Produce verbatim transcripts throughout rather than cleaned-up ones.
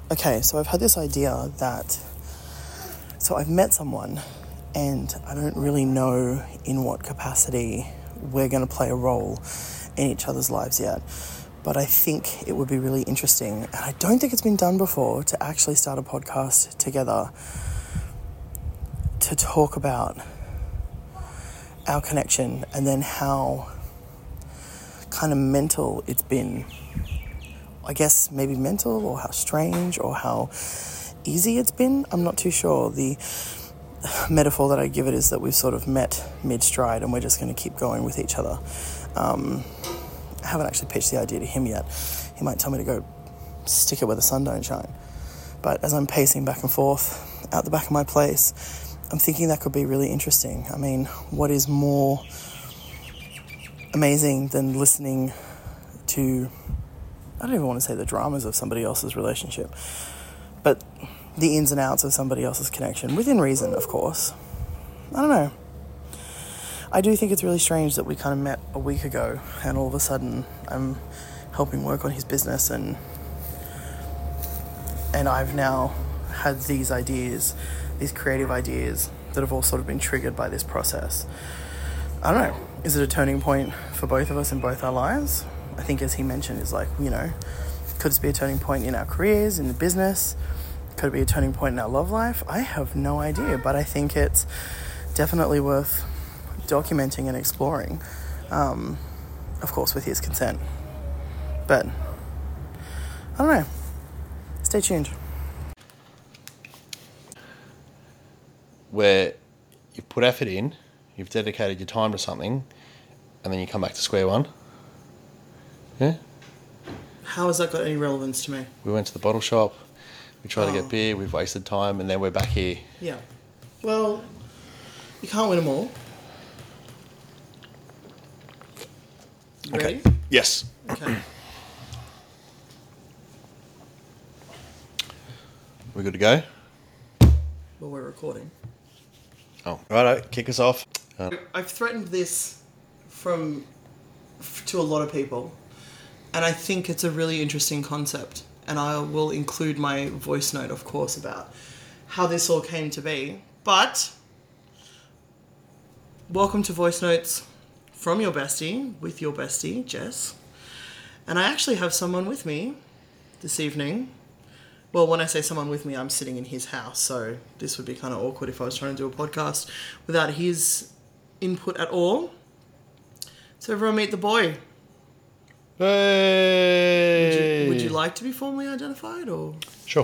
Okay, so I've had this idea that, so I've met someone and I don't really know in what capacity we're going to play a role in each other's lives yet. But I think it would be really interesting, and I don't think it's been done before, to actually start a podcast together to talk about our connection and then how kind of mental it's been. I guess maybe mental, or how strange, or how easy it's been. I'm not too sure. The metaphor that I give it is that we've sort of met mid-stride and we're just going to keep going with each other. Um, I haven't actually pitched the idea to him yet. He might tell me to go stick it where the sun don't shine. But as I'm pacing back and forth out the back of my place, I'm thinking that could be really interesting. I mean, what is more amazing than listening to, I don't even want to say the dramas of somebody else's relationship, but the ins and outs of somebody else's connection, within reason, of course. I don't know. I do think it's really strange that we kind of met a week ago and all of a sudden I'm helping work on his business and and I've now had these ideas, these creative ideas that have all sort of been triggered by this process. I don't know. Is it a turning point for both of us in both our lives? I think, as he mentioned, is like, you know, could it be a turning point in our careers, in the business? Could it be a turning point in our love life? I have no idea, but I think it's definitely worth documenting and exploring, um, of course, with his consent. But I don't know. Stay tuned. Where you've put effort in, you've dedicated your time to something, and then you come back to square one. Yeah? How has that got any relevance to me? We went to the bottle shop, we tried Oh. to get beer, we've wasted time, and then we're back here. Yeah. Well, you can't win them all. Ready? Okay. Yes. Okay. We good to go? Well, we're recording. Oh, righto, kick us off. Uh, I've threatened this from to a lot of people, and I think it's a really interesting concept. And I will include my voice note, of course, about how this all came to be. But welcome to Voice Notes from your bestie, with your bestie, Jess. And I actually have someone with me this evening. Well, when I say someone with me, I'm sitting in his house, so this would be kind of awkward if I was trying to do a podcast without his input at all. So everyone meet the boy. Hey! Would you, would you like to be formally identified, or? Sure.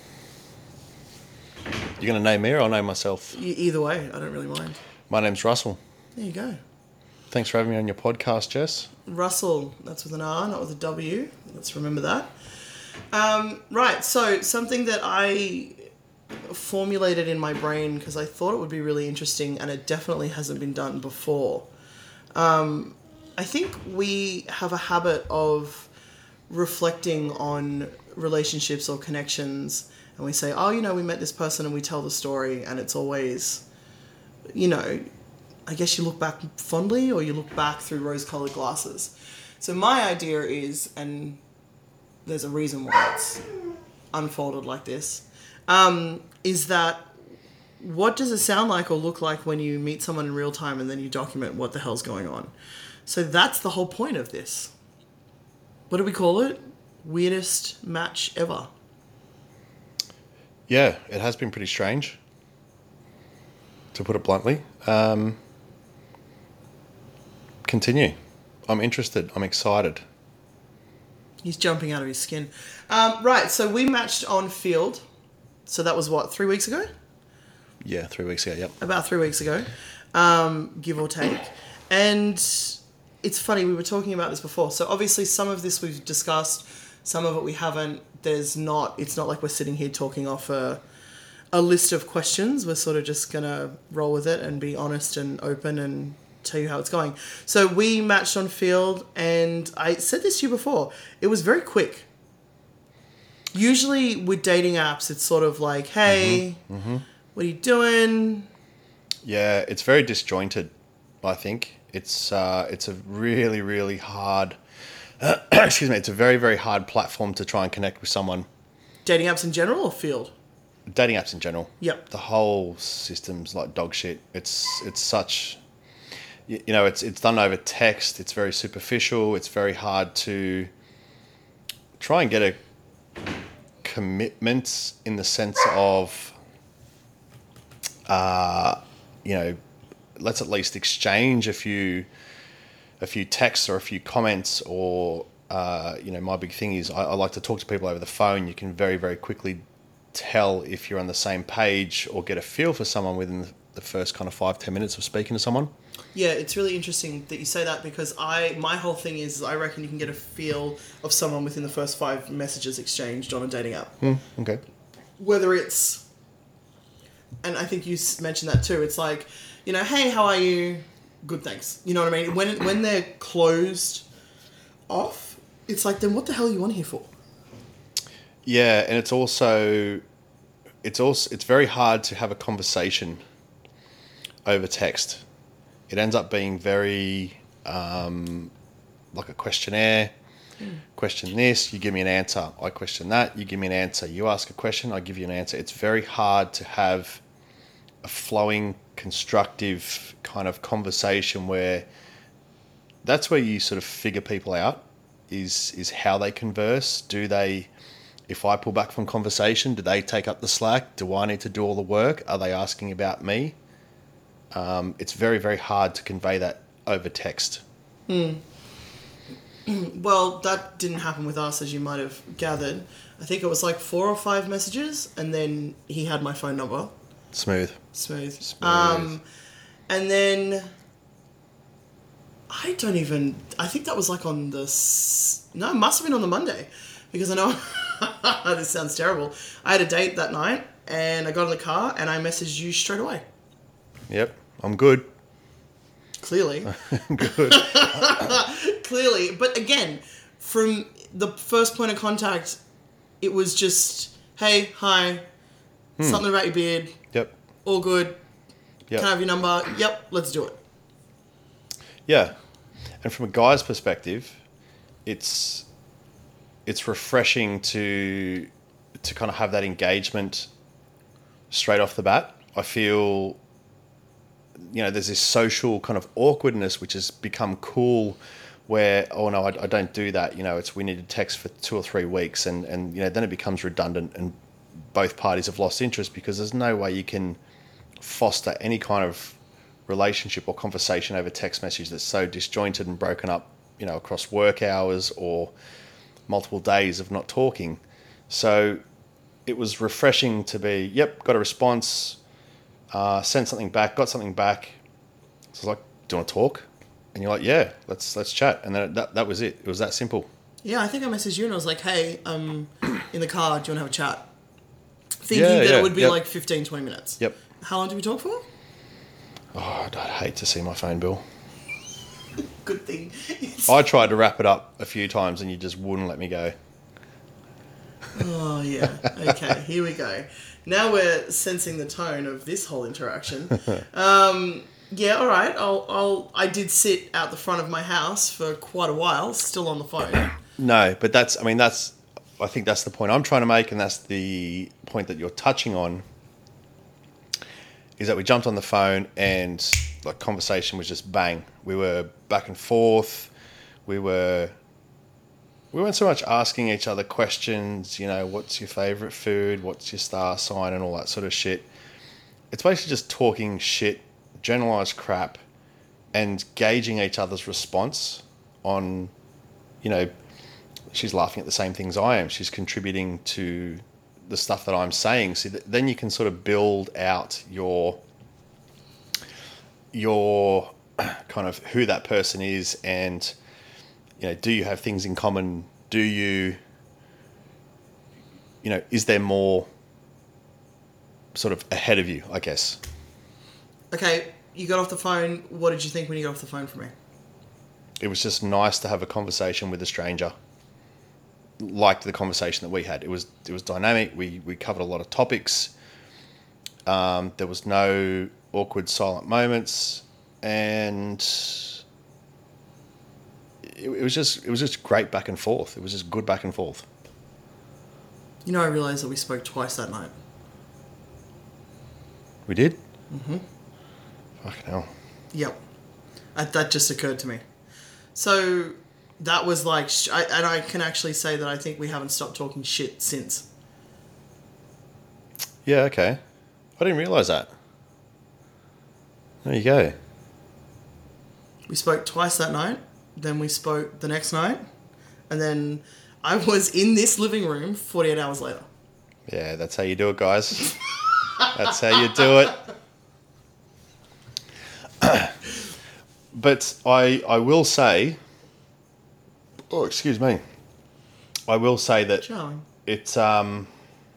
You're going to name me or I'll name myself? E- either way, I don't really mind. My name's Russell. There you go. Thanks for having me on your podcast, Jess. Russell, that's with an R, not with a W. Let's remember that. Um, right, so something that I formulated in my brain because I thought it would be really interesting, and it definitely hasn't been done before. Um, I think we have a habit of reflecting on relationships or connections, and we say, oh, you know, we met this person, and we tell the story, and it's always, you know, I guess you look back fondly or you look back through rose-coloured glasses. So my idea is, and there's a reason why it's unfolded like this, um, is that what does it sound like or look like when you meet someone in real time and then you document what the hell's going on? So that's the whole point of this. What do we call it? Weirdest match ever. Yeah, it has been pretty strange, to put it bluntly. Um, continue. I'm interested. I'm excited. He's jumping out of his skin. Um, right, so we matched on Field. So that was what, three weeks ago? Yeah, three weeks ago, yep. About three weeks ago, um, give or take. And it's funny, we were talking about this before. So obviously some of this we've discussed, some of it we haven't. There's not, it's not like we're sitting here talking off a, a list of questions. We're sort of just going to roll with it and be honest and open and tell you how it's going. So we matched on Field, and I said this to you before, it was very quick. Usually with dating apps, it's sort of like, hey, mm-hmm. Mm-hmm. what are you doing? Yeah, it's very disjointed, I think. It's uh, it's a really, really hard, uh, excuse me, it's a very, very hard platform to try and connect with someone. Dating apps in general or field? Dating apps in general. Yep. The whole system's like dog shit. It's it's such, you, you know, it's it's done over text. It's very superficial. It's very hard to try and get a commitment in the sense of, uh, you know, let's at least exchange a few, a few texts or a few comments or, uh, you know, my big thing is I, I like to talk to people over the phone. You can very, very quickly tell if you're on the same page or get a feel for someone within the first kind of five, ten minutes of speaking to someone. Yeah, it's really interesting that you say that because I my whole thing is I reckon you can get a feel of someone within the first five messages exchanged on a dating app. Mm, okay. Whether it's, and I think you s- mentioned that too, it's like, you know, hey, how are you? Good, thanks. You know what I mean? When when they're closed off, it's like, then what the hell are you on here for? Yeah, and it's also, it's also, it's very hard to have a conversation over text. It ends up being very um, like a questionnaire. Mm. Question this, you give me an answer. I question that, you give me an answer. You ask a question, I give you an answer. It's very hard to have a flowing, constructive kind of conversation where that's where you sort of figure people out is is how they converse. Do they, if I pull back from conversation, do they take up the slack? Do I need to do all the work? Are they asking about me? Um, it's very, very hard to convey that over text. Hmm. Well, that didn't happen with us, as you might have gathered. I think it was like four or five messages, and then he had my phone number. Smooth. Smooth. Smooth. Um, and then I don't even. I think that was like on the. No, it must have been on the Monday, because I know this sounds terrible. I had a date that night, and I got in the car, and I messaged you straight away. Yep, I'm good. Clearly. Good. Clearly. But again, from the first point of contact, it was just, hey, hi, hmm. something about your beard. Yep. All good. Yep. Can I have your number? Yep, let's do it. Yeah. And from a guy's perspective, it's it's refreshing to to kind of have that engagement straight off the bat. I feel, you know, there's this social kind of awkwardness which has become cool where, oh no, I, I don't do that. You know, it's we need to text for two or three weeks and, and, you know, then it becomes redundant and both parties have lost interest because there's no way you can foster any kind of relationship or conversation over text message that's so disjointed and broken up, you know, across work hours or multiple days of not talking. So it was refreshing to be, yep, got a response, uh, sent something back, got something back. So I was like, do you want to talk? And you're like, yeah, let's let's chat. And then that that was it. It was that simple. Yeah, I think I messaged you and I was like, hey, I'm in the car. Do you want to have a chat? Thinking yeah, that yeah, it would be yep. like fifteen, twenty minutes. Yep. How long did we talk for? Oh, I'd hate to see my phone bill. Good thing. I tried to wrap it up a few times and you just wouldn't let me go. Oh, yeah. Okay, here we go. Now we're sensing the tone of this whole interaction. Um, yeah, all right. I'll, I'll, I did sit out the front of my house for quite a while, still on the phone. No, but that's, I mean, that's, I think that's the point I'm trying to make, and that's the point that you're touching on, is that we jumped on the phone and like conversation was just bang. We were back and forth. We were, we weren't so much asking each other questions, you know, what's your favourite food, what's your star sign and all that sort of shit. It's basically just talking shit, generalised crap, and gauging each other's response on, you know, she's laughing at the same things I am. She's contributing to the stuff that I'm saying. So that then you can sort of build out your your kind of who that person is, and you know, do you have things in common? Do you, you know, is there more sort of ahead of you, I guess? Okay, you got off the phone. What did you think when you got off the phone from me? It was just nice to have a conversation with a stranger. Liked the conversation that we had. It was it was dynamic. We we covered a lot of topics. Um, there was no awkward silent moments, and it, it was just it was just great back and forth. It was just good back and forth. You know, I realised that we spoke twice that night. We did? Mm-hmm. Fucking hell. Yep. I, that just occurred to me. So that was like... Sh- I, and I can actually say that I think we haven't stopped talking shit since. Yeah, okay. I didn't realise that. There you go. We spoke twice that night. Then we spoke the next night. And then I was in this living room forty-eight hours later. Yeah, that's how you do it, guys. That's how you do it. But I I will say... Oh, excuse me. I will say that Charming. it's... um.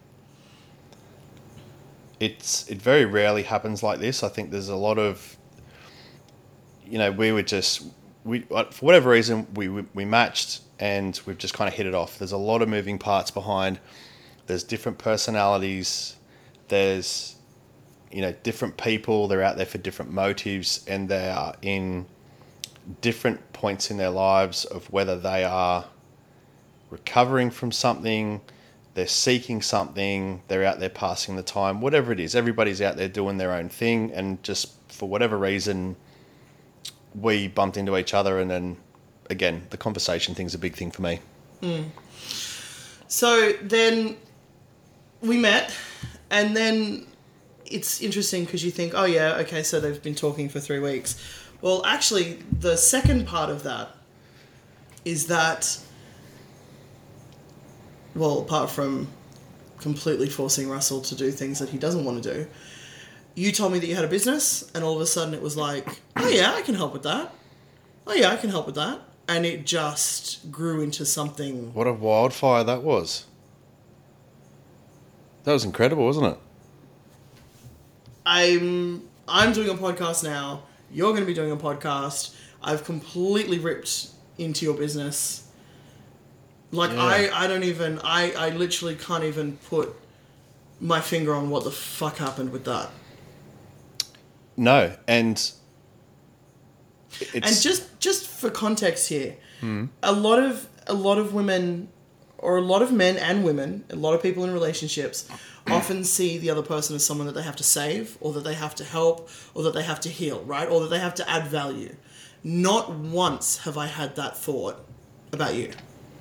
It's it very rarely happens like this. I think there's a lot of, you know, we were just we for whatever reason we we, we matched and we've just kind of hit it off. There's a lot of moving parts behind. There's different personalities. There's, you know, different people. They're out there for different motives, and they are in different points in their lives of whether they are recovering from something. They're seeking something, they're out there passing the time, whatever it is. Everybody's out there doing their own thing, and just for whatever reason, we bumped into each other, and then, again, the conversation thing's a big thing for me. Mm. So then we met, and then it's interesting because you think, oh yeah, okay, so they've been talking for three weeks. Well, actually, the second part of that is that... Well, apart from completely forcing Russell to do things that he doesn't want to do, you told me that you had a business, and all of a sudden it was like, oh yeah, I can help with that. Oh yeah, I can help with that. And it just grew into something... What a wildfire that was. That was incredible, wasn't it? I'm I'm doing a podcast now. You're going to be doing a podcast. I've completely ripped into your business. Like, Yeah. I, I don't even... I, I literally can't even put my finger on what the fuck happened with that. No, and... It's... And just just for context here, Hmm. a lot of a lot of women, or a lot of men and women, a lot of people in relationships often see the other person as someone that they have to save, or that they have to help, or that they have to heal, right? Or that they have to add value. Not once have I had that thought about you.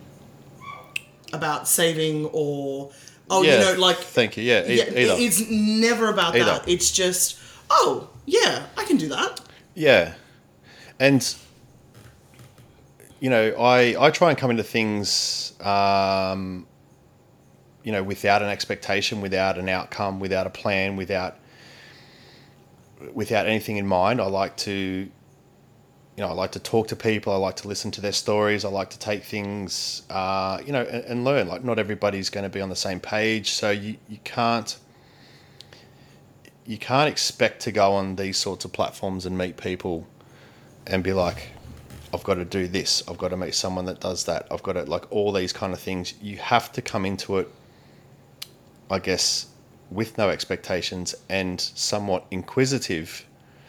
About saving, or oh, Yeah, you know, like... thank you, yeah, e- yeah either. It's never about Either. that. It's just, oh, yeah, I can do that. Yeah. And, you know, I, I try and come into things, um, you know, without an expectation, without an outcome, without a plan, without without anything in mind. I like to, you know, I like to talk to people. I like to listen to their stories. I like to take things, uh, you know, and, and learn. Like, not everybody's going to be on the same page, so you, you can't you can't expect to go on these sorts of platforms and meet people and be like, I've got to do this. I've got to meet someone that does that. I've got to, like, all these kind of things. You have to come into it, I guess, with no expectations and somewhat inquisitive.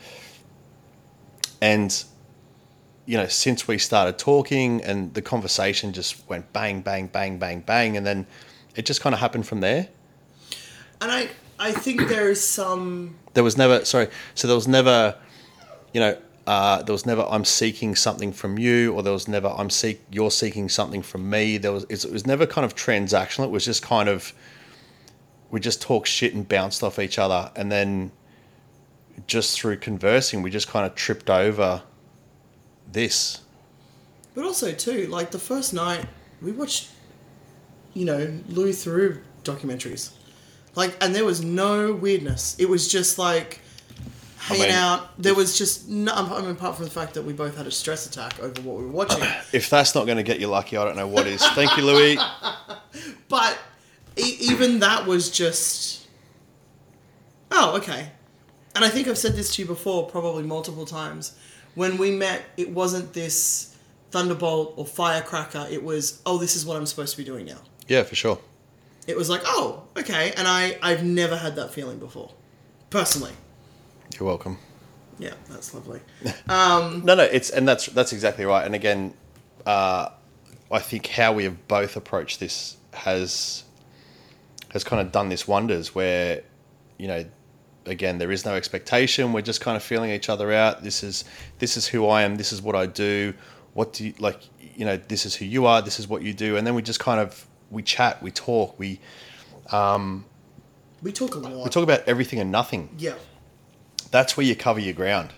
And, you know, since we started talking and the conversation just went bang, bang, bang, bang, bang, and then it just kind of happened from there. And I, I think there is some... There was never, sorry, so there was never, you know, uh, there was never I'm seeking something from you, or there was never I'm seek you're seeking something from me. There was it was never kind of transactional. It was just kind of, we just talked shit and bounced off each other, and then just through conversing, we just kind of tripped over this. But also too, like the first night we watched, you know, Louis Theroux documentaries, like, and there was no weirdness. It was just like hanging I mean, out. There was just no. I mean, apart from the fact that we both had a stress attack over what we were watching. If that's not going to get you lucky, I don't know what is. Thank you, Louis. But e- even that was just, oh, okay. And I think I've said this to you before, probably multiple times. When we met, it wasn't this thunderbolt or firecracker. It was, oh, this is what I'm supposed to be doing now. Yeah, for sure. It was like, oh, okay. And I, I've never had that feeling before, personally. You're welcome. Yeah, that's lovely. Um, no, no, it's and that's that's exactly right. And again, uh, I think how we have both approached this has has kind of done this wonders where, you know, again, there is no expectation. We're just kind of feeling each other out. This is this is who I am. This is what I do. What do you like? You know, this is who you are. This is what you do. And then we just kind of we chat, we talk, we um, we talk a lot. We talk about everything and nothing. Yeah, that's where you cover your ground.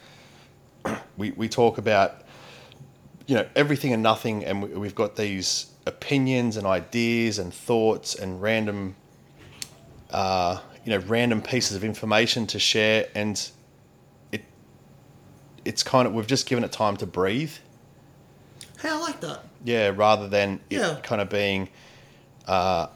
We we talk about, you know, everything and nothing, and we, we've got these opinions and ideas and thoughts and random. Uh, you know, random pieces of information to share, and it it's kind of, we've just given it time to breathe. Hey, I like that. Yeah, rather than yeah. it kind of being, uh,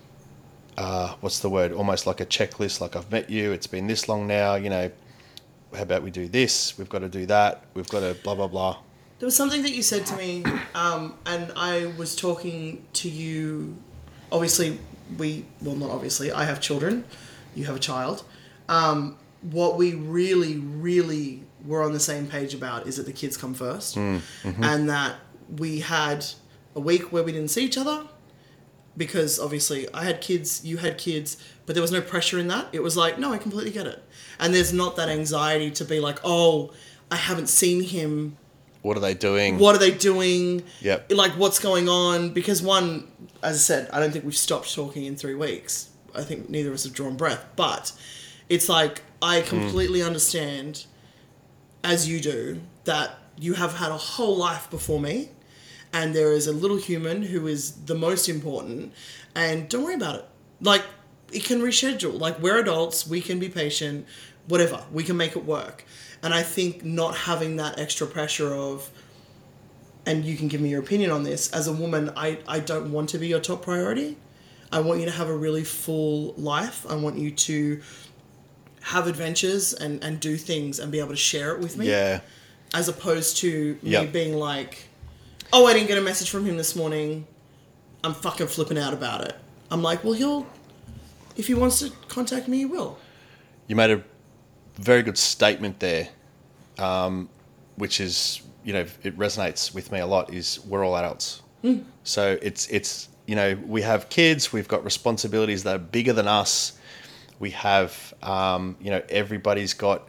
uh, what's the word? Almost like a checklist. Like, I've met you. It's been this long now. You know, how about we do this? We've got to do that. We've got to blah blah blah. There was something that you said to me, um, and I was talking to you. Obviously, we well, not obviously. I have children. You have a child. Um, what we really, really were on the same page about is that the kids come first. Mm, mm-hmm. And that we had a week where we didn't see each other because obviously I had kids, you had kids, but there was no pressure in that. It was like, no, I completely get it. And there's not that anxiety to be like, oh, I haven't seen him. What are they doing? What are they doing? Yep. Like, what's going on? Because one, as I said, I don't think we've stopped talking in three weeks. I think neither of us have drawn breath, but it's like I completely mm. understand, as you do, that you have had a whole life before me, and there is a little human who is the most important, and don't worry about it. Like, it can reschedule. Like, we're adults, we can be patient, whatever, we can make it work. And I think not having that extra pressure of, and you can give me your opinion on this, as a woman, I, I don't want to be your top priority. I want you to have a really full life. I want you to have adventures and, and do things and be able to share it with me. Yeah. As opposed to me yep. being like, oh, I didn't get a message from him this morning. I'm fucking flipping out about it. I'm like, well, he'll, if he wants to contact me, he will. You made a very good statement there, um, which is, you know, it resonates with me a lot, is we're all adults. Mm. So it's, it's, you know, we have kids, we've got responsibilities that are bigger than us. We have, um, you know, everybody's got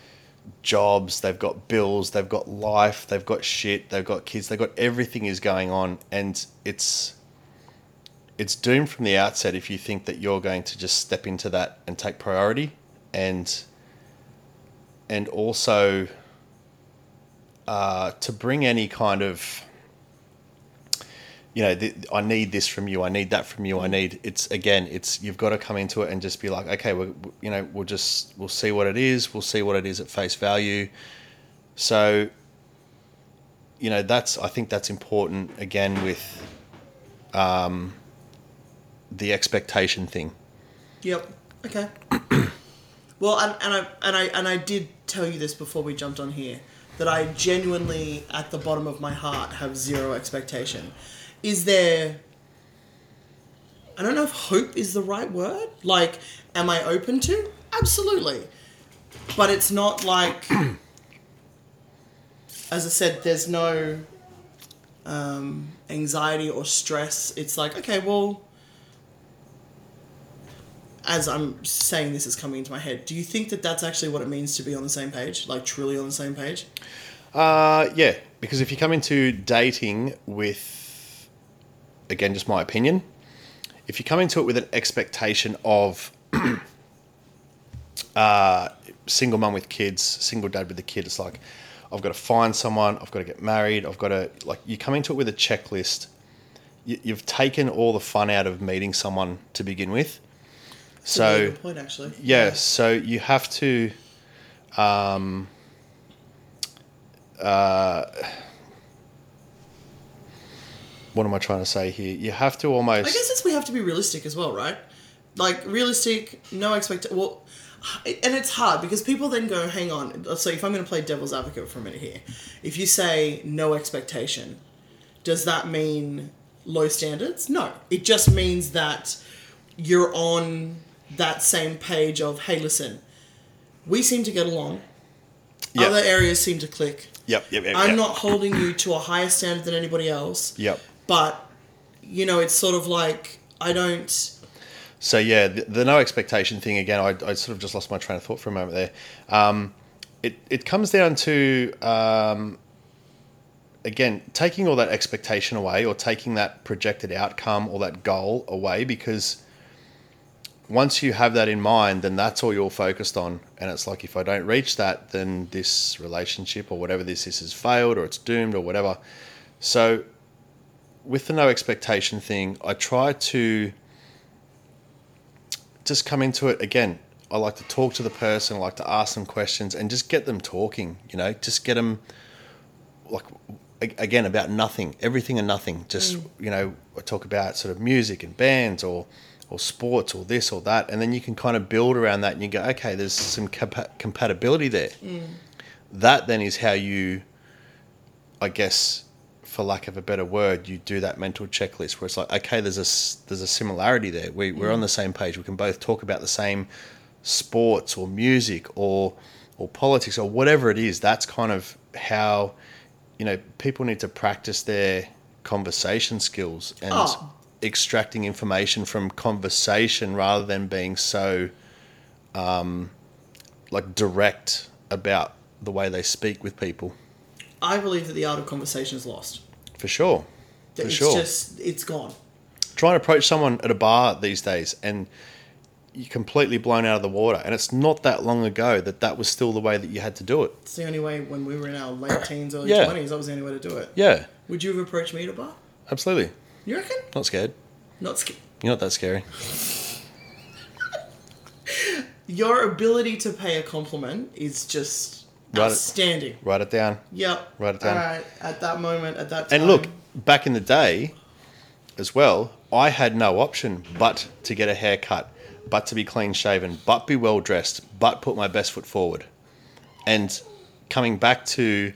jobs, they've got bills, they've got life, they've got shit, they've got kids, they've got everything is going on. And it's, it's doomed from the outset if you think that you're going to just step into that and take priority. And, and also uh, to bring any kind of, you know, th- I need this from you, I need that from you, I need, it's, again, it's, you've got to come into it and just be like, okay, we're, you know, we'll just, we'll see what it is, we'll see what it is at face value. So, you know, that's, I think that's important, again, with um, the expectation thing. Yep. Okay. Well, and, and I and I and I did tell you this before we jumped on here, that I genuinely, at the bottom of my heart, have zero expectation. Is there, I don't know if hope is the right word. Like, am I open to? Absolutely. But it's not like, as I said, there's no um, anxiety or stress. It's like, okay, well, as I'm saying this is coming into my head, do you think that that's actually what it means to be on the same page? Like, truly on the same page? Uh, yeah, because if you come into dating with, again, just my opinion, if you come into it with an expectation of uh, single mum with kids, single dad with a kid, it's like, I've got to find someone, I've got to get married, I've got to, like, you come into it with a checklist, you, you've taken all the fun out of meeting someone to begin with. That's so, a really good point, actually. Yeah, yeah, so you have to, um, uh, what am I trying to say here? You have to almost... I guess it's we have to be realistic as well, right? Like, realistic, no expectation. Well, and it's hard because people then go, hang on. So if I'm going to play devil's advocate for a minute here, if you say no expectation, does that mean low standards? No. It just means that you're on that same page of, hey, listen, we seem to get along. Yep. Other areas seem to click. Yep, yep, yep. I'm yep. not holding you to a higher standard than anybody else. Yep. But, you know, it's sort of like, I don't... So yeah, the, the no expectation thing again. I, I sort of just lost my train of thought for a moment there. Um, it it comes down to um, again taking all that expectation away, or taking that projected outcome or that goal away, because once you have that in mind, then that's all you're focused on. And it's like, if I don't reach that, then this relationship or whatever this is has failed, or it's doomed, or whatever. So with the no expectation thing, I try to just come into it again. I like to talk to the person, I like to ask them questions and just get them talking, you know, just get them like, again, about nothing, everything and nothing. Just, mm. you know, I talk about sort of music and bands, or or sports, or this or that, and then you can kind of build around that, and you go, okay, there's some compa- compatibility there. Mm. That then is how you, I guess, for lack of a better word, you do that mental checklist where it's like, okay, there's a, there's a similarity there. We, we're mm. on the same page. We can both talk about the same sports or music or or politics or whatever it is. That's kind of how, you know, people need to practice their conversation skills and oh. extracting information from conversation rather than being so um, like direct about the way they speak with people. I believe that the art of conversation is lost. For sure. For it's sure. just, it's gone. Try and approach someone at a bar these days and you're completely blown out of the water. And it's not that long ago that that was still the way that you had to do it. It's the only way when we were in our late teens, early yeah. twenties, that was the only way to do it. Yeah. Would you have approached me at a bar? Absolutely. You reckon? Not scared. Not scared. You're not that scary. Your ability to pay a compliment is just write outstanding. It, write it down. Yep. Write it down. All right. At that moment, at that time. And look, back in the day as well, I had no option but to get a haircut, but to be clean shaven, but be well dressed, but put my best foot forward. And coming back to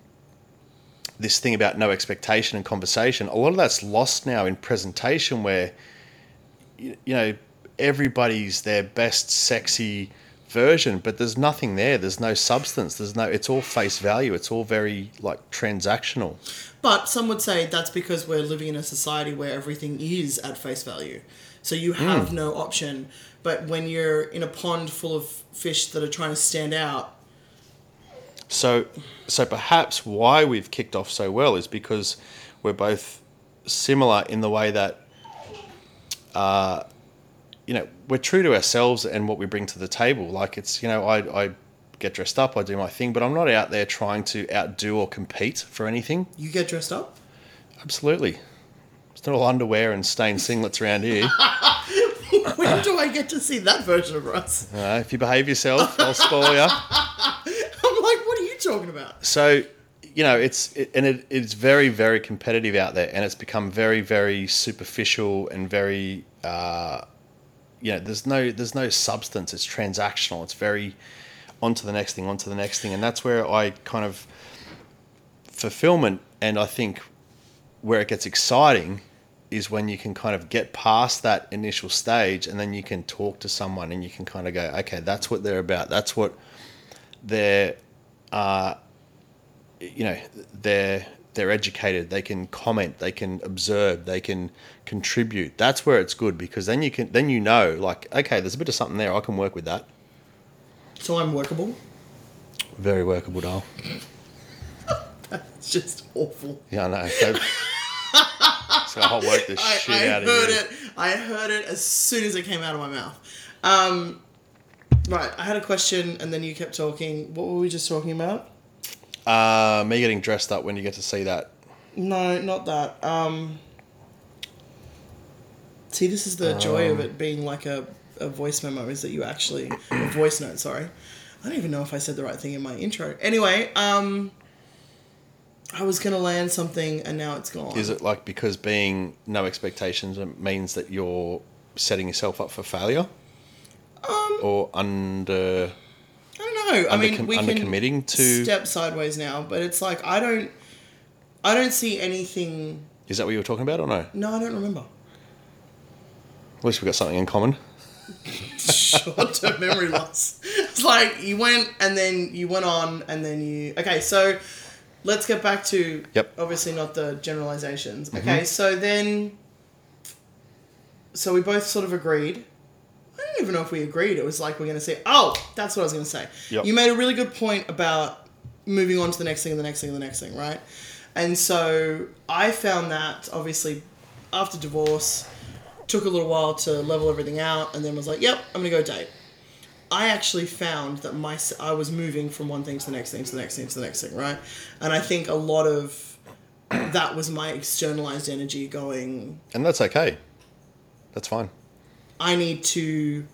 this thing about no expectation and conversation, a lot of that's lost now in presentation where, you, you know, everybody's their best sexy version, but there's nothing there. There's no substance. There's no, it's all face value. It's all very like transactional. But some would say that's because we're living in a society where everything is at face value. So you have mm. no option. But when you're in a pond full of fish that are trying to stand out. So, so perhaps why we've kicked off so well is because we're both similar in the way that, uh, you know, we're true to ourselves and what we bring to the table. Like it's, you know, I, I get dressed up, I do my thing, but I'm not out there trying to outdo or compete for anything. You get dressed up? Absolutely. It's not all underwear and stained singlets around here. When do I get to see that version of Russ? Uh, if you behave yourself, I'll spoil you. I'm like, what are you talking about? So, you know, it's it, and it, it's very, very competitive out there, and it's become very, very superficial and very, uh, you know, there's no there's no substance. It's transactional. It's very on to the next thing, on to the next thing, and that's where I kind of fulfillment, and I think where it gets exciting is when you can kind of get past that initial stage and then you can talk to someone and you can kind of go, okay, that's what they're about. That's what they're, uh, you know, they're, they're educated. They can comment, they can observe, they can contribute. That's where it's good because then you can, then you know, like, okay, there's a bit of something there. I can work with that. So I'm workable? Very workable, doll. That's just awful. Yeah, I know. So, so I'll work this I, shit I out of heard you. it. I heard it as soon as it came out of my mouth. Um, right, I had a question and then you kept talking. What were we just talking about? Uh, me getting dressed up when you get to see that. No, not that. Um, see, this is the um, joy of it being like a, a voice memo is that you actually... a voice note, sorry. I don't even know if I said the right thing in my intro. Anyway, um... I was going to land something and now it's gone. Is it like because being no expectations means that you're setting yourself up for failure? Um, or under... I don't know. I under, mean, we under can committing to... step sideways now, but it's like I don't... I don't see anything... Is that what you were talking about or no? No, I don't remember. At least we've got something in common. Short-term memory loss. It's like you went and then you went on and then you... Okay, so... Let's get back to, yep. obviously not the generalizations. Mm-hmm. Okay, so then, so we both sort of agreed even know if we agreed. It was like, we're going to say, oh, that's what I was going to say. Yep. You made a really good point about moving on to the next thing and the next thing and the next thing, right? And so I found that, obviously, after divorce, took a little while to level everything out, and then was like, yep, I'm going to go date. I actually found that my I was moving from one thing to the next thing to the next thing to the next thing, right? And I think a lot of that was my externalized energy going... And that's okay. That's fine. I need to...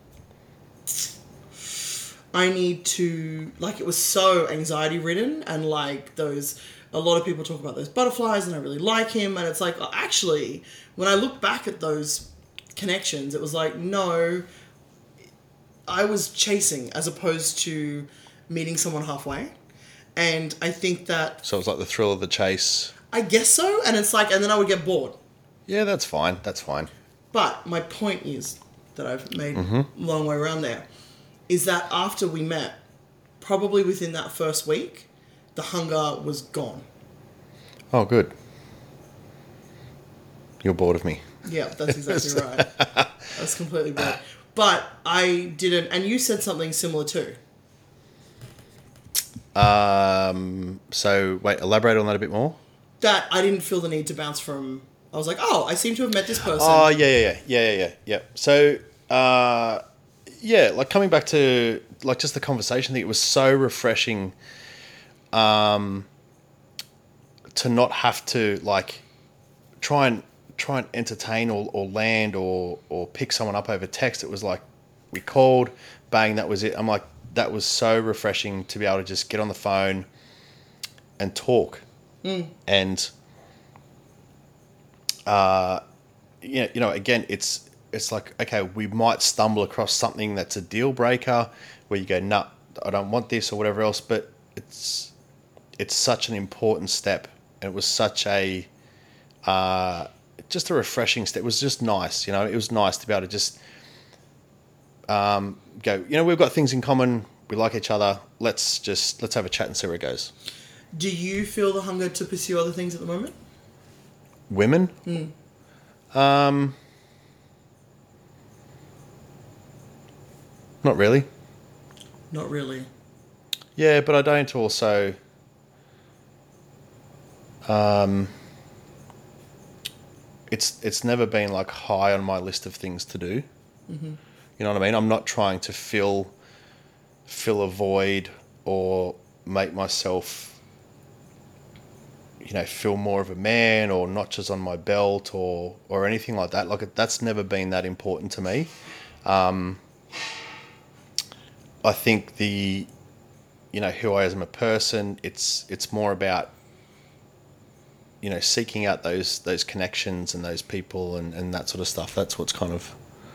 I need to... Like, it was so anxiety-ridden, and, like, those... A lot of people talk about those butterflies, and I really like him, and it's like, actually, when I look back at those connections, it was like, no... I was chasing as opposed to meeting someone halfway. And I think that... So it was like the thrill of the chase. I guess so. And it's like... And then I would get bored. Yeah, that's fine. That's fine. But my point is that I've made mm-hmm. a long way around there is that after we met, probably within that first week, the hunger was gone. Oh, good. You're bored of me. Yeah, that's exactly right. That's completely bored. But I didn't... And you said something similar too. Um. So, wait, elaborate on that a bit more. That I didn't feel the need to bounce from... I was like, oh, I seem to have met this person. Oh, yeah, yeah, yeah, yeah, yeah, yeah, yeah. So, uh, yeah, like coming back to, like, just the conversation thing, it was so refreshing um, to not have to, like, try and... try and entertain or, or land or, or pick someone up over text. It was like, we called, bang, that was it. I'm like, that was so refreshing to be able to just get on the phone and talk. Mm. And, uh, you know, you know, again, it's, it's like, okay, we might stumble across something that's a deal breaker where you go, nah, I don't want this or whatever else, but it's, it's such an important step. And it was such a, uh, just a refreshing step. It was just nice, you know. It was nice to be able to just um, go, you know, we've got things in common. We like each other. Let's just, let's have a chat and see where it goes. Do you feel the hunger to pursue other things at the moment? Women? Mm. Um, not really. Not really. Yeah, but I don't also... Um... It's it's never been like high on my list of things to do. Mm-hmm. You know what I mean? I'm not trying to fill fill a void or make myself, you know, feel more of a man or notches on my belt or or anything like that. Like that's never been that important to me. Um, I think the, you know, who I am as a person. It's it's more about, you know, seeking out those those connections and those people and, and that sort of stuff. That's what's kind of...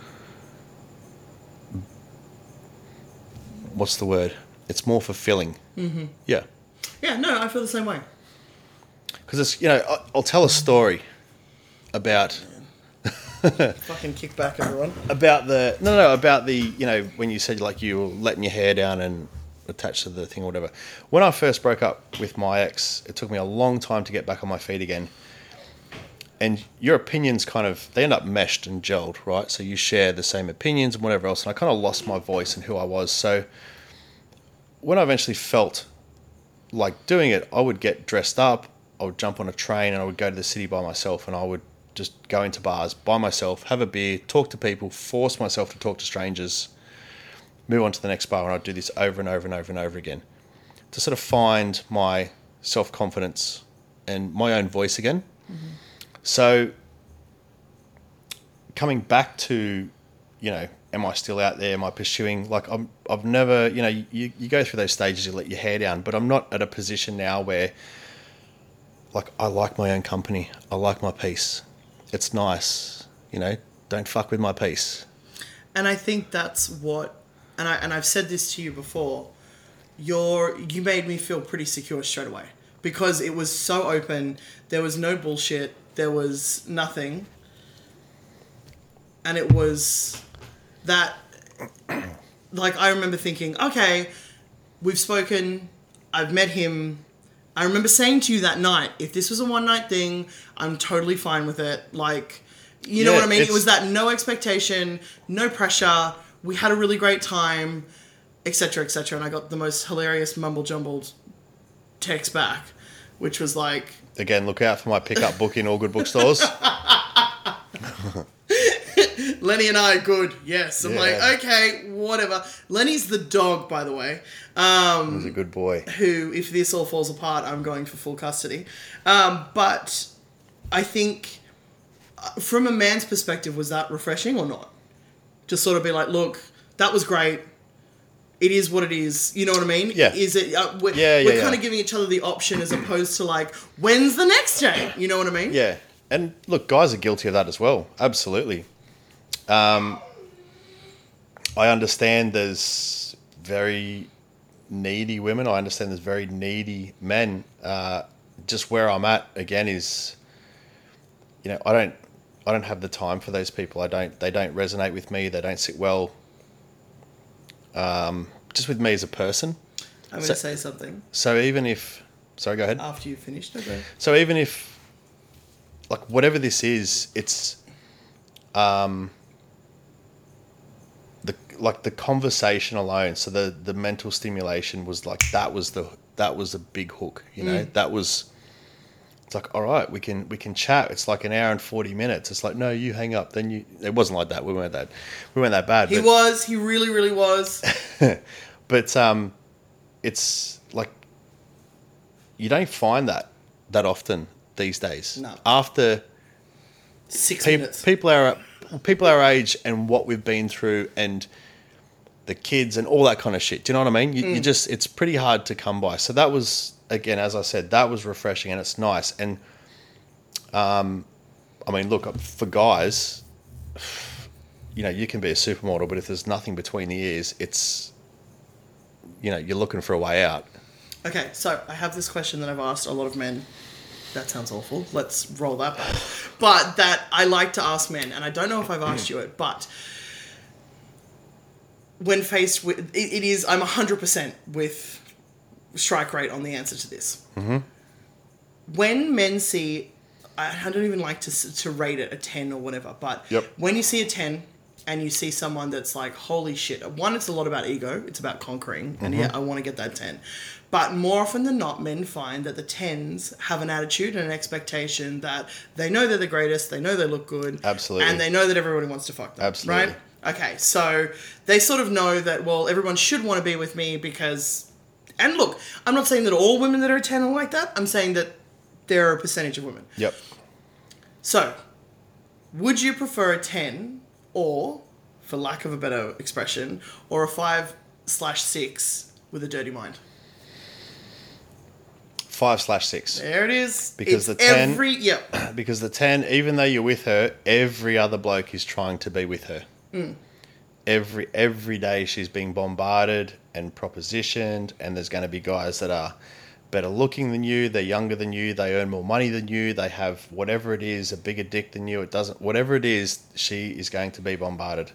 What's the word? It's more fulfilling. Mm-hmm. Yeah. Yeah, no, I feel the same way. Because it's, you know, I'll, I'll tell a story about... Fucking kick back, everyone. About the... No, no, about the, you know, when you said, like, you were letting your hair down and attached to the thing or whatever. When I first broke up with my ex, it took me a long time to get back on my feet again. And your opinions kind of, they end up meshed and gelled, right? So you share the same opinions and whatever else. And I kind of lost my voice and who I was. So when I eventually felt like doing it, I would get dressed up, I would jump on a train and I would go to the city by myself and I would just go into bars by myself, have a beer, talk to people, force myself to talk to strangers, move on to the next bar, and I'd do this over and over and over and over again to sort of find my self-confidence and my own voice again. Mm-hmm. So coming back to, you know, am I still out there? Am I pursuing? Like I'm, I've never, you know, you, you go through those stages, you let your hair down, but I'm not at a position now where, like, I like my own company. I like my peace. It's nice, you know, don't fuck with my peace. And I think that's what, and I and I've said this to you before, you're you made me feel pretty secure straight away because it was so open. There was no bullshit. There was nothing. And it was that, like, I remember thinking, okay, we've spoken, I've met him. I remember saying to you that night, if this was a one night thing, I'm totally fine with it. Like, You know Yeah, what I mean? It it's- was that no expectation, no pressure. We had a really great time, et cetera, et cetera. And I got the most hilarious mumble jumbled text back, which was like, Again, look out for my pickup book in all good bookstores. Lenny and I are good. Yes. I'm Yeah. like, okay, whatever. Lenny's the dog, by the way. Um, He's a good boy. who, if this all falls apart, I'm going for full custody. Um, but I think, uh, from a man's perspective, was that refreshing or not? Just sort of be like, look, that was great. It is what it is. You know what I mean? Yeah. Is it? Uh, we're Yeah, yeah, we're yeah. kind of giving each other the option as opposed to like, when's the next day? You know what I mean? Yeah. And look, guys are guilty of that as well. Absolutely. Um, I understand there's very needy women. I understand there's very needy men. Uh, just where I'm at again is, you know, I don't, I don't have the time for those people. I don't. They don't resonate with me. They don't sit well. Um, just with me as a person. I'm going So- to say something So even if, sorry, go ahead. after you've finished. Okay. So even if, like, whatever this is, it's, um, the like the conversation alone. So the the mental stimulation was like that was the that was a big hook. You know, that was. It's like, all right, we can we can chat. It's like an hour and forty minutes. It's like, no, you hang up. Then you. It wasn't like that. We weren't that. We weren't that bad. He but, was. He really, really was. but um, it's like you don't find that that often these days. No. After Six pe- minutes. people are people our age and what we've been through and the kids and all that kind of shit. Do you know what I mean? You, Mm. you just it's pretty hard to come by. So that was again, as I said, that was refreshing and it's nice. And um, I mean, look for guys, you know, you can be a supermodel, but if there's nothing between the ears, it's you know, you're looking for a way out. Okay, so I have this question that I've asked a lot of men. That sounds awful. Let's roll that back. But that I like to ask men, and I don't know if I've asked you it, but when faced with... It, it is... I'm one hundred percent with strike rate on the answer to this. Mm-hmm. When men see... I I don't even like to s- to rate it a ten or whatever, but Yep. when you see a ten and you see someone that's like, holy shit, one, it's a lot about ego, it's about conquering, and yeah, I want to get that ten. But more often than not, men find that the tens have an attitude and an expectation that they know they're the greatest, they know they look good, Absolutely. and they know that everybody wants to fuck them. Absolutely. Right? Okay, so they sort of know that, well, everyone should want to be with me because... And look, I'm not saying that all women that are a ten are like that. I'm saying that there are a percentage of women. Yep. So, would you prefer a ten or, for lack of a better expression, or a five slash six with a dirty mind? Five slash six. There it is. Because It's the ten- every... Yep. Because the ten, even though you're with her, every other bloke is trying to be with her. Mm. Every every day she's being bombarded and propositioned, and there's going to be guys that are better looking than you, they're younger than you, they earn more money than you, they have whatever it is, a bigger dick than you, it doesn't, whatever it is, she is going to be bombarded.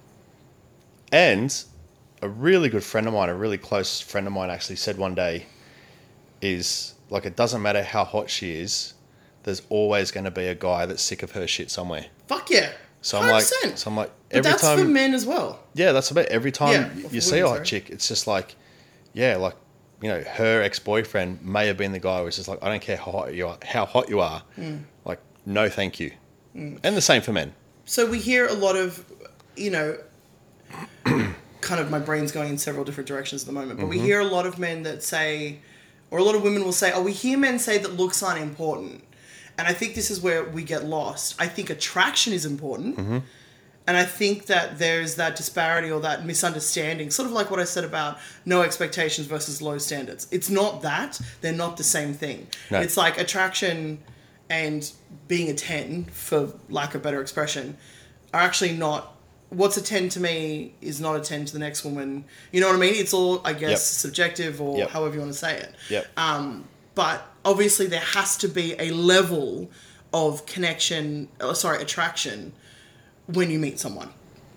And a really good friend of mine, a really close friend of mine actually said one day, is like, it doesn't matter how hot she is, there's always going to be a guy that's sick of her shit somewhere. Fuck yeah. So I'm like, one hundred percent. so I'm like, But every that's time, for men as well. yeah, that's about every time Yeah, you, for you see a women, hot sorry. chick, it's just like, yeah, like, you know, her ex-boyfriend may have been the guy who was just like, I don't care how hot you are, how hot you are, Mm. like, no, thank you. And the same for men. So we hear a lot of, you know, kind of my brain's going in several different directions at the moment, but we hear a lot of men that say, or a lot of women will say, oh, we hear men say that looks aren't important. And I think this is where we get lost. I think attraction is important. And I think that there's that disparity or that misunderstanding, sort of like what I said about no expectations versus low standards. It's not that. They're not the same thing. No. It's like attraction and being a ten, for lack of better expression, are actually not... What's a ten to me is not a ten to the next woman. You know what I mean? It's all, I guess, Yep. subjective or Yep. however you want to say it. Yep. Um, but obviously there has to be a level of connection, oh, sorry, attraction when you meet someone.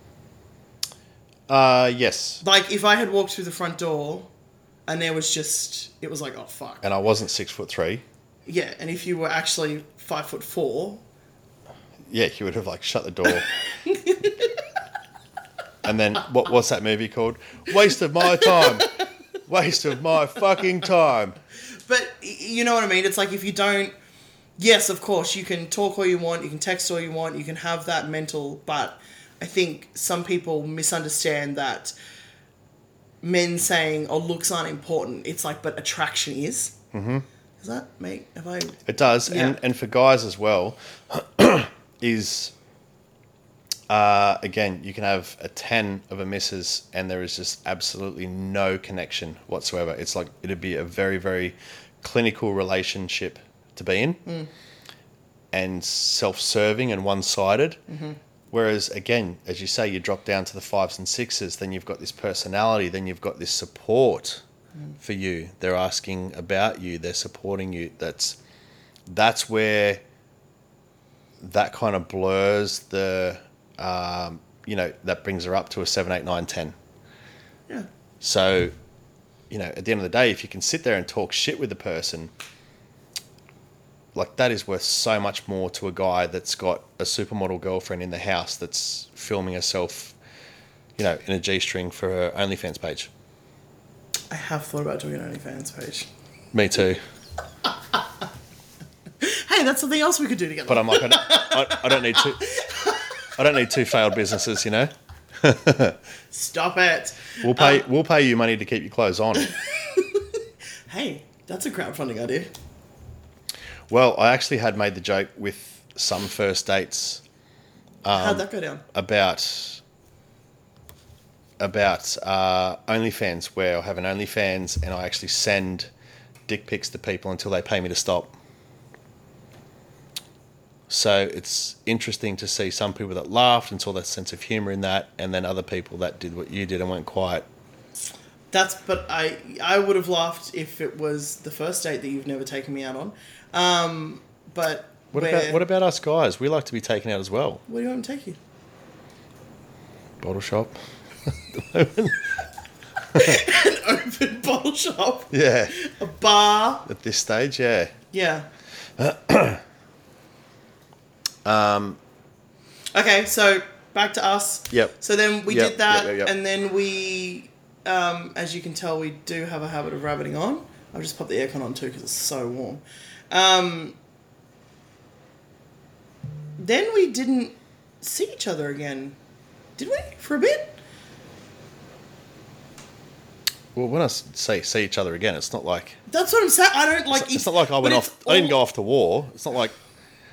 Uh, yes. Like, if I had walked through the front door and there was just... It was like, oh, fuck. And I wasn't six foot three. Yeah, and if you were actually five foot four... yeah, he would have like shut the door. And then what? What's that movie called? Waste of my time. Waste of my fucking time. But you know what I mean? It's like if you don't... Yes, of course, you can talk all you want, you can text all you want, you can have that mental... But I think some people misunderstand that men saying, oh, looks aren't important. It's like, but attraction is. Mm-hmm. Does that make... Have I... It does. Yeah. And, and for guys as well, is... Uh, again, you can have a ten of a missus and there is just absolutely no connection whatsoever. It's like it'd be a very, very clinical relationship to be in mm. and self-serving and one-sided. Mm-hmm. Whereas, again, as you say, you drop down to the fives and sixes, then you've got this personality, then you've got this support mm. for you. They're asking about you. They're supporting you. That's that's where that kind of blurs the... Um, you know, that brings her up to a seven, eight, nine, ten. Yeah. So, you know, at the end of the day, if you can sit there and talk shit with the person, like that is worth so much more to a guy that's got a supermodel girlfriend in the house that's filming herself, you know, in a G-string for her OnlyFans page. I have thought about doing an OnlyFans page. Me too. Hey, that's something else we could do together. But I'm like, I don't, I, I don't need to... I don't need two failed businesses, you know. Stop it. We'll pay. Um, we'll pay you money to keep your clothes on. Hey, that's a crowdfunding idea. Well, I actually had made the joke with some first dates. Um, How'd that go down? About about uh, OnlyFans, where I have an OnlyFans and I actually send dick pics to people until they pay me to stop. So it's interesting to see some people that laughed and saw that sense of humour in that, and then other people that did what you did and went quiet. That's, but I I would have laughed if it was the first date that you've never taken me out on. Um, but what where, about what about us guys? We like to be taken out as well. Where do you want me to take you? Bottle shop. An open bottle shop. Yeah. A bar. At this stage, yeah. Yeah. Um, okay, so back to us. Yep. So then we yep. did that, yep, yep, yep. and then we, um, as you can tell, we do have a habit of rabbiting on. I'll just pop the aircon on too because it's so warm. Um, then we didn't see each other again, did we? For a bit? Well, when I say see each other again, it's not like... That's what I'm saying. I don't like... It's, it's not like I went off... All, I didn't go off to war. It's not like...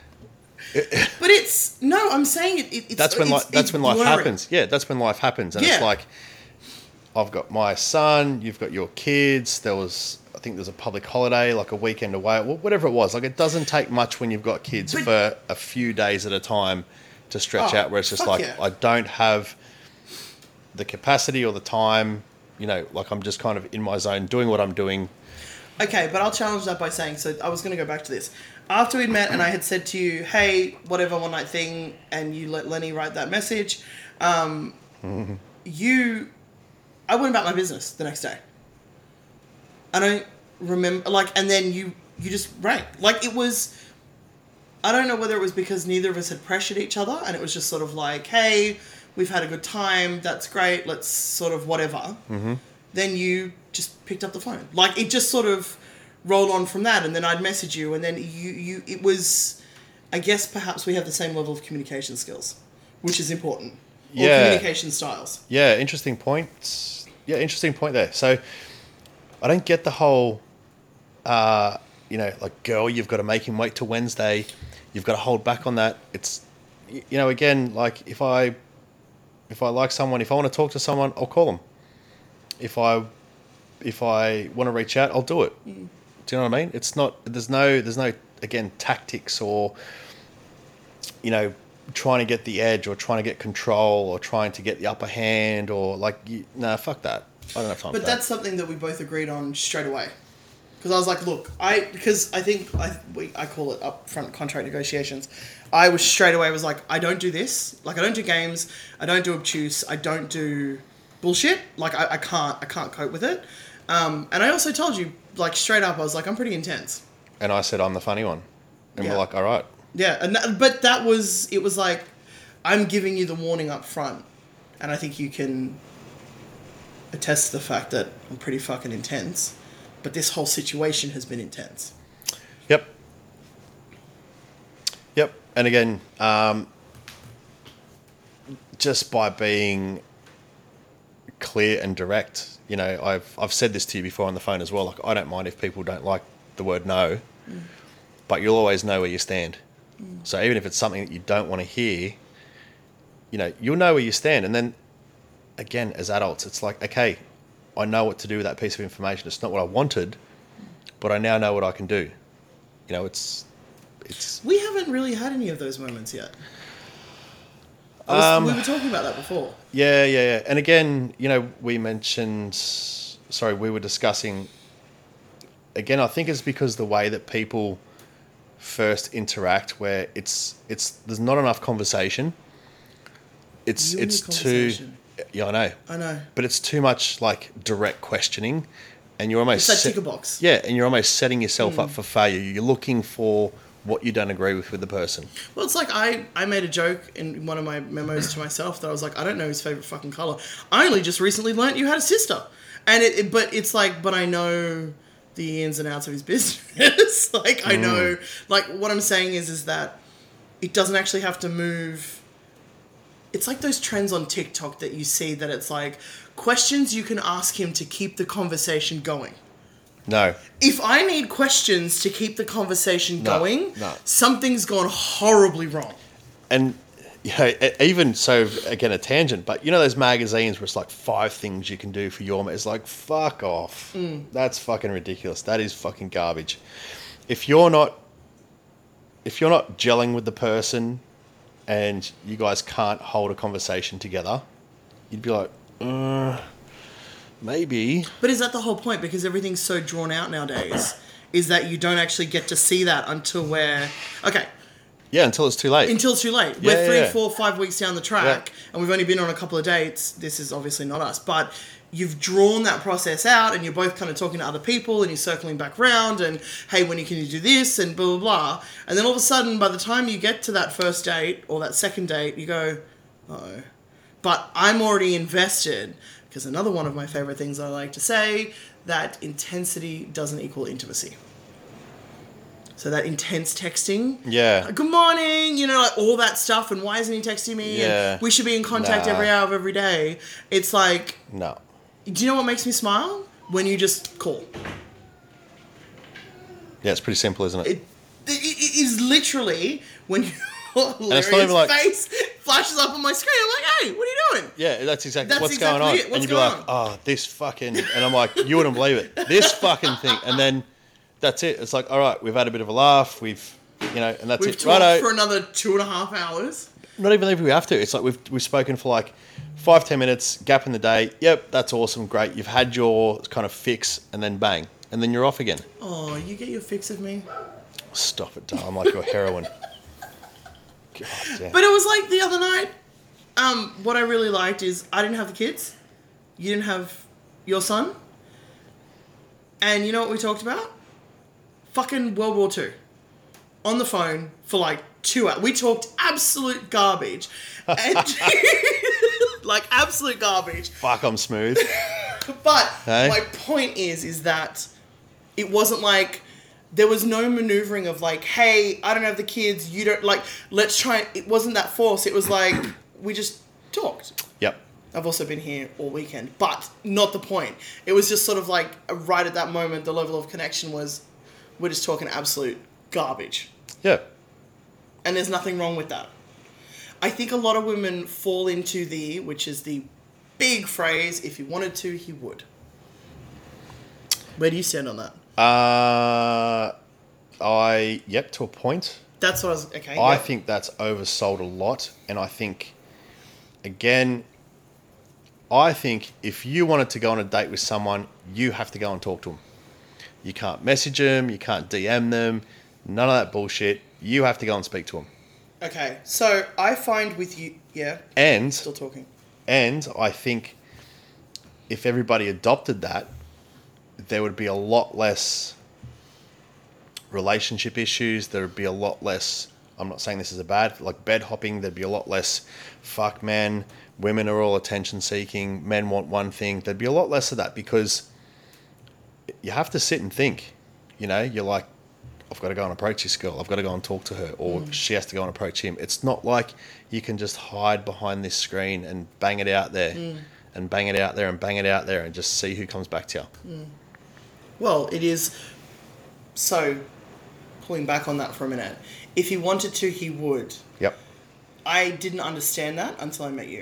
But it's no. I'm saying it. it it's, that's when it's, life. That's it's when life blurry. happens. Yeah, that's when life happens, and yeah. it's like, I've got my son. You've got your kids. There was, I think, there's a public holiday, like a weekend away, whatever it was. Like it doesn't take much when you've got kids but, for a few days at a time to stretch oh, out. Where it's just like yeah. I don't have the capacity or the time. You know, like I'm just kind of in my zone, doing what I'm doing. Okay, but I'll challenge that by saying, so I was going to go back to this. After we'd met and I had said to you, hey, whatever one night thing, and you let Lenny write that message, um, mm-hmm. you, I went about my business the next day. I don't remember, like, and then you, you just rang. Like, it was, I don't know whether it was because neither of us had pressured each other, and it was just sort of like, hey, we've had a good time, that's great, let's sort of whatever. Mm-hmm. Then you just picked up the phone. Like, it just sort of rolled on from that, and then I'd message you, and then you, you it was, I guess perhaps we have the same level of communication skills, which is important. Or yeah. communication styles. Yeah, interesting point. Yeah, interesting point there. So, I don't get the whole, uh, you know, like, girl, you've got to make him wait till Wednesday. You've got to hold back on that. It's, you know, again, like, if I, if I like someone, if I want to talk to someone, I'll call them. If I, if I want to reach out, I'll do it. Mm. Do you know what I mean? It's not, there's no, there's no, again, tactics or, you know, trying to get the edge or trying to get control or trying to get the upper hand or like, you, nah, fuck that. I don't have time but for that. That's something that we both agreed on straight away. Because I was like, look, I, because I think, I we, I call it upfront contract negotiations. I was straight away was like, I don't do this. Like, I don't do games. I don't do obtuse. I don't do bullshit. Like, I, I can't, I can't cope with it. Um, and I also told you, like, straight up, I was like, I'm pretty intense. And I said, I'm the funny one. And yeah. we're like, all right. Yeah, and that, but that was, it was like, I'm giving you the warning up front, and I think you can attest to the fact that I'm pretty fucking intense, but this whole situation has been intense. Yep. Yep. And again, um, just by being clear and direct, you know, I've I've said this to you before on the phone as well. Like, I don't mind if people don't like the word no, mm. but you'll always know where you stand. Mm. So even if it's something that you don't want to hear, you know, you'll know where you stand. And then, again, as adults, it's like, okay, I know what to do with that piece of information. It's not what I wanted, but I now know what I can do. You know, it's it's. We haven't really had any of those moments yet. Was, um, we were talking about that before. Yeah, yeah, yeah. And again, you know, we mentioned. Sorry, we were discussing. Again, I think it's because the way that people first interact, where it's it's there's not enough conversation. It's you it's too. Yeah, I know. I know. But it's too much like direct questioning, and you're almost it's that ticker box. Yeah, and you're almost setting yourself mm. up for failure. You're looking for what you don't agree with with the person. Well, it's like I, I made a joke in one of my memos to myself that I was like, I don't know his favorite fucking color. I only just recently learnt you had a sister, and it, it but it's like, but I know the ins and outs of his business. Like I mm. know, like what I'm saying is, is that it doesn't actually have to move. It's like those trends on TikTok that you see that it's like questions you can ask him to keep the conversation going. No. If I need questions to keep the conversation no, going, no. something's gone horribly wrong. And you know, even so, again, a tangent, but you know those magazines where it's like five things you can do for your mate? It's like, fuck off. Mm. That's fucking ridiculous. That is fucking garbage. If you're not, if you're not gelling with the person and you guys can't hold a conversation together, you'd be like, uh, maybe. But is that the whole point? Because everything's so drawn out nowadays, is that you don't actually get to see that until we're... Okay. Yeah, until it's too late. Until it's too late. Yeah, we're three, yeah, yeah. four, five weeks down the track, yeah. and we've only been on a couple of dates. This is obviously not us, but you've drawn that process out, and you're both kind of talking to other people, and you're circling back round, and hey, when can you do this, and blah, blah, blah. And then all of a sudden, by the time you get to that first date, or that second date, you go, uh-oh. But I'm already invested, because another one of my favorite things I like to say, that intensity doesn't equal intimacy. So that intense texting. Yeah. Like, good morning, you know, like all that stuff, and why isn't he texting me? Yeah. And we should be in contact nah. every hour of every day. It's like... No. Do you know what makes me smile? When you just call. Yeah, it's pretty simple, isn't it? It, it, it is literally when you... Larry's like, face flashes up on my screen. I'm like, hey, what are you doing? Yeah, that's exactly that's what's exactly going on. It. What's and you'd be going like, on? oh, this fucking... And I'm like, you wouldn't believe it. This fucking thing. And then... That's it. It's like, all right, we've had a bit of a laugh. We've, you know, and that's we've it. We've talked Righto. for another two and a half hours. Not even if we have to. It's like we've we've spoken for like five, ten minutes, gap in the day. Yep, that's awesome, great. You've had your kind of fix, and then bang, and then you're off again. Oh, you get your fix of me? Stop it, darling. I'm like your heroin. God damn. But it was like the other night. Um, what I really liked is I didn't have the kids. You didn't have your son. And you know what we talked about? Fucking World War Two. On the phone for like two hours. We talked absolute garbage. And like absolute garbage. Fuck, I'm smooth. But hey? My point is, is that it wasn't like, there was no maneuvering of like, hey, I don't have the kids, you don't, like, let's try. It wasn't that force. It was like, we just talked. Yep. I've also been here all weekend, but not the point. It was just sort of like, right at that moment, the level of connection was, we're just talking absolute garbage. Yeah. And there's nothing wrong with that. I think a lot of women fall into the, which is the big phrase, if he wanted to, he would. Where do you stand on that? Uh, I, yep, to a point. That's what I was, okay. I yep. think that's oversold a lot. And I think, again, I think if you wanted to go on a date with someone, you have to go and talk to them. You can't message them. You can't D M them. None of that bullshit. You have to go and speak to them. Okay. So I find with you... Yeah. And... Still talking. And I think if everybody adopted that, there would be a lot less relationship issues. There would be a lot less I'm not saying this is a bad, like bed hopping, there'd be a lot less fuck man, women are all attention seeking, men want one thing. There'd be a lot less of that because you have to sit and think, you know, you're like, I've got to go and approach this girl. I've got to go and talk to her, or mm. she has to go and approach him. It's not like you can just hide behind this screen and bang it out there mm. and bang it out there and bang it out there and just see who comes back to you. Mm. Well, it is. So, pulling back on that for a minute, if he wanted to, he would. Yep. I didn't understand that until I met you.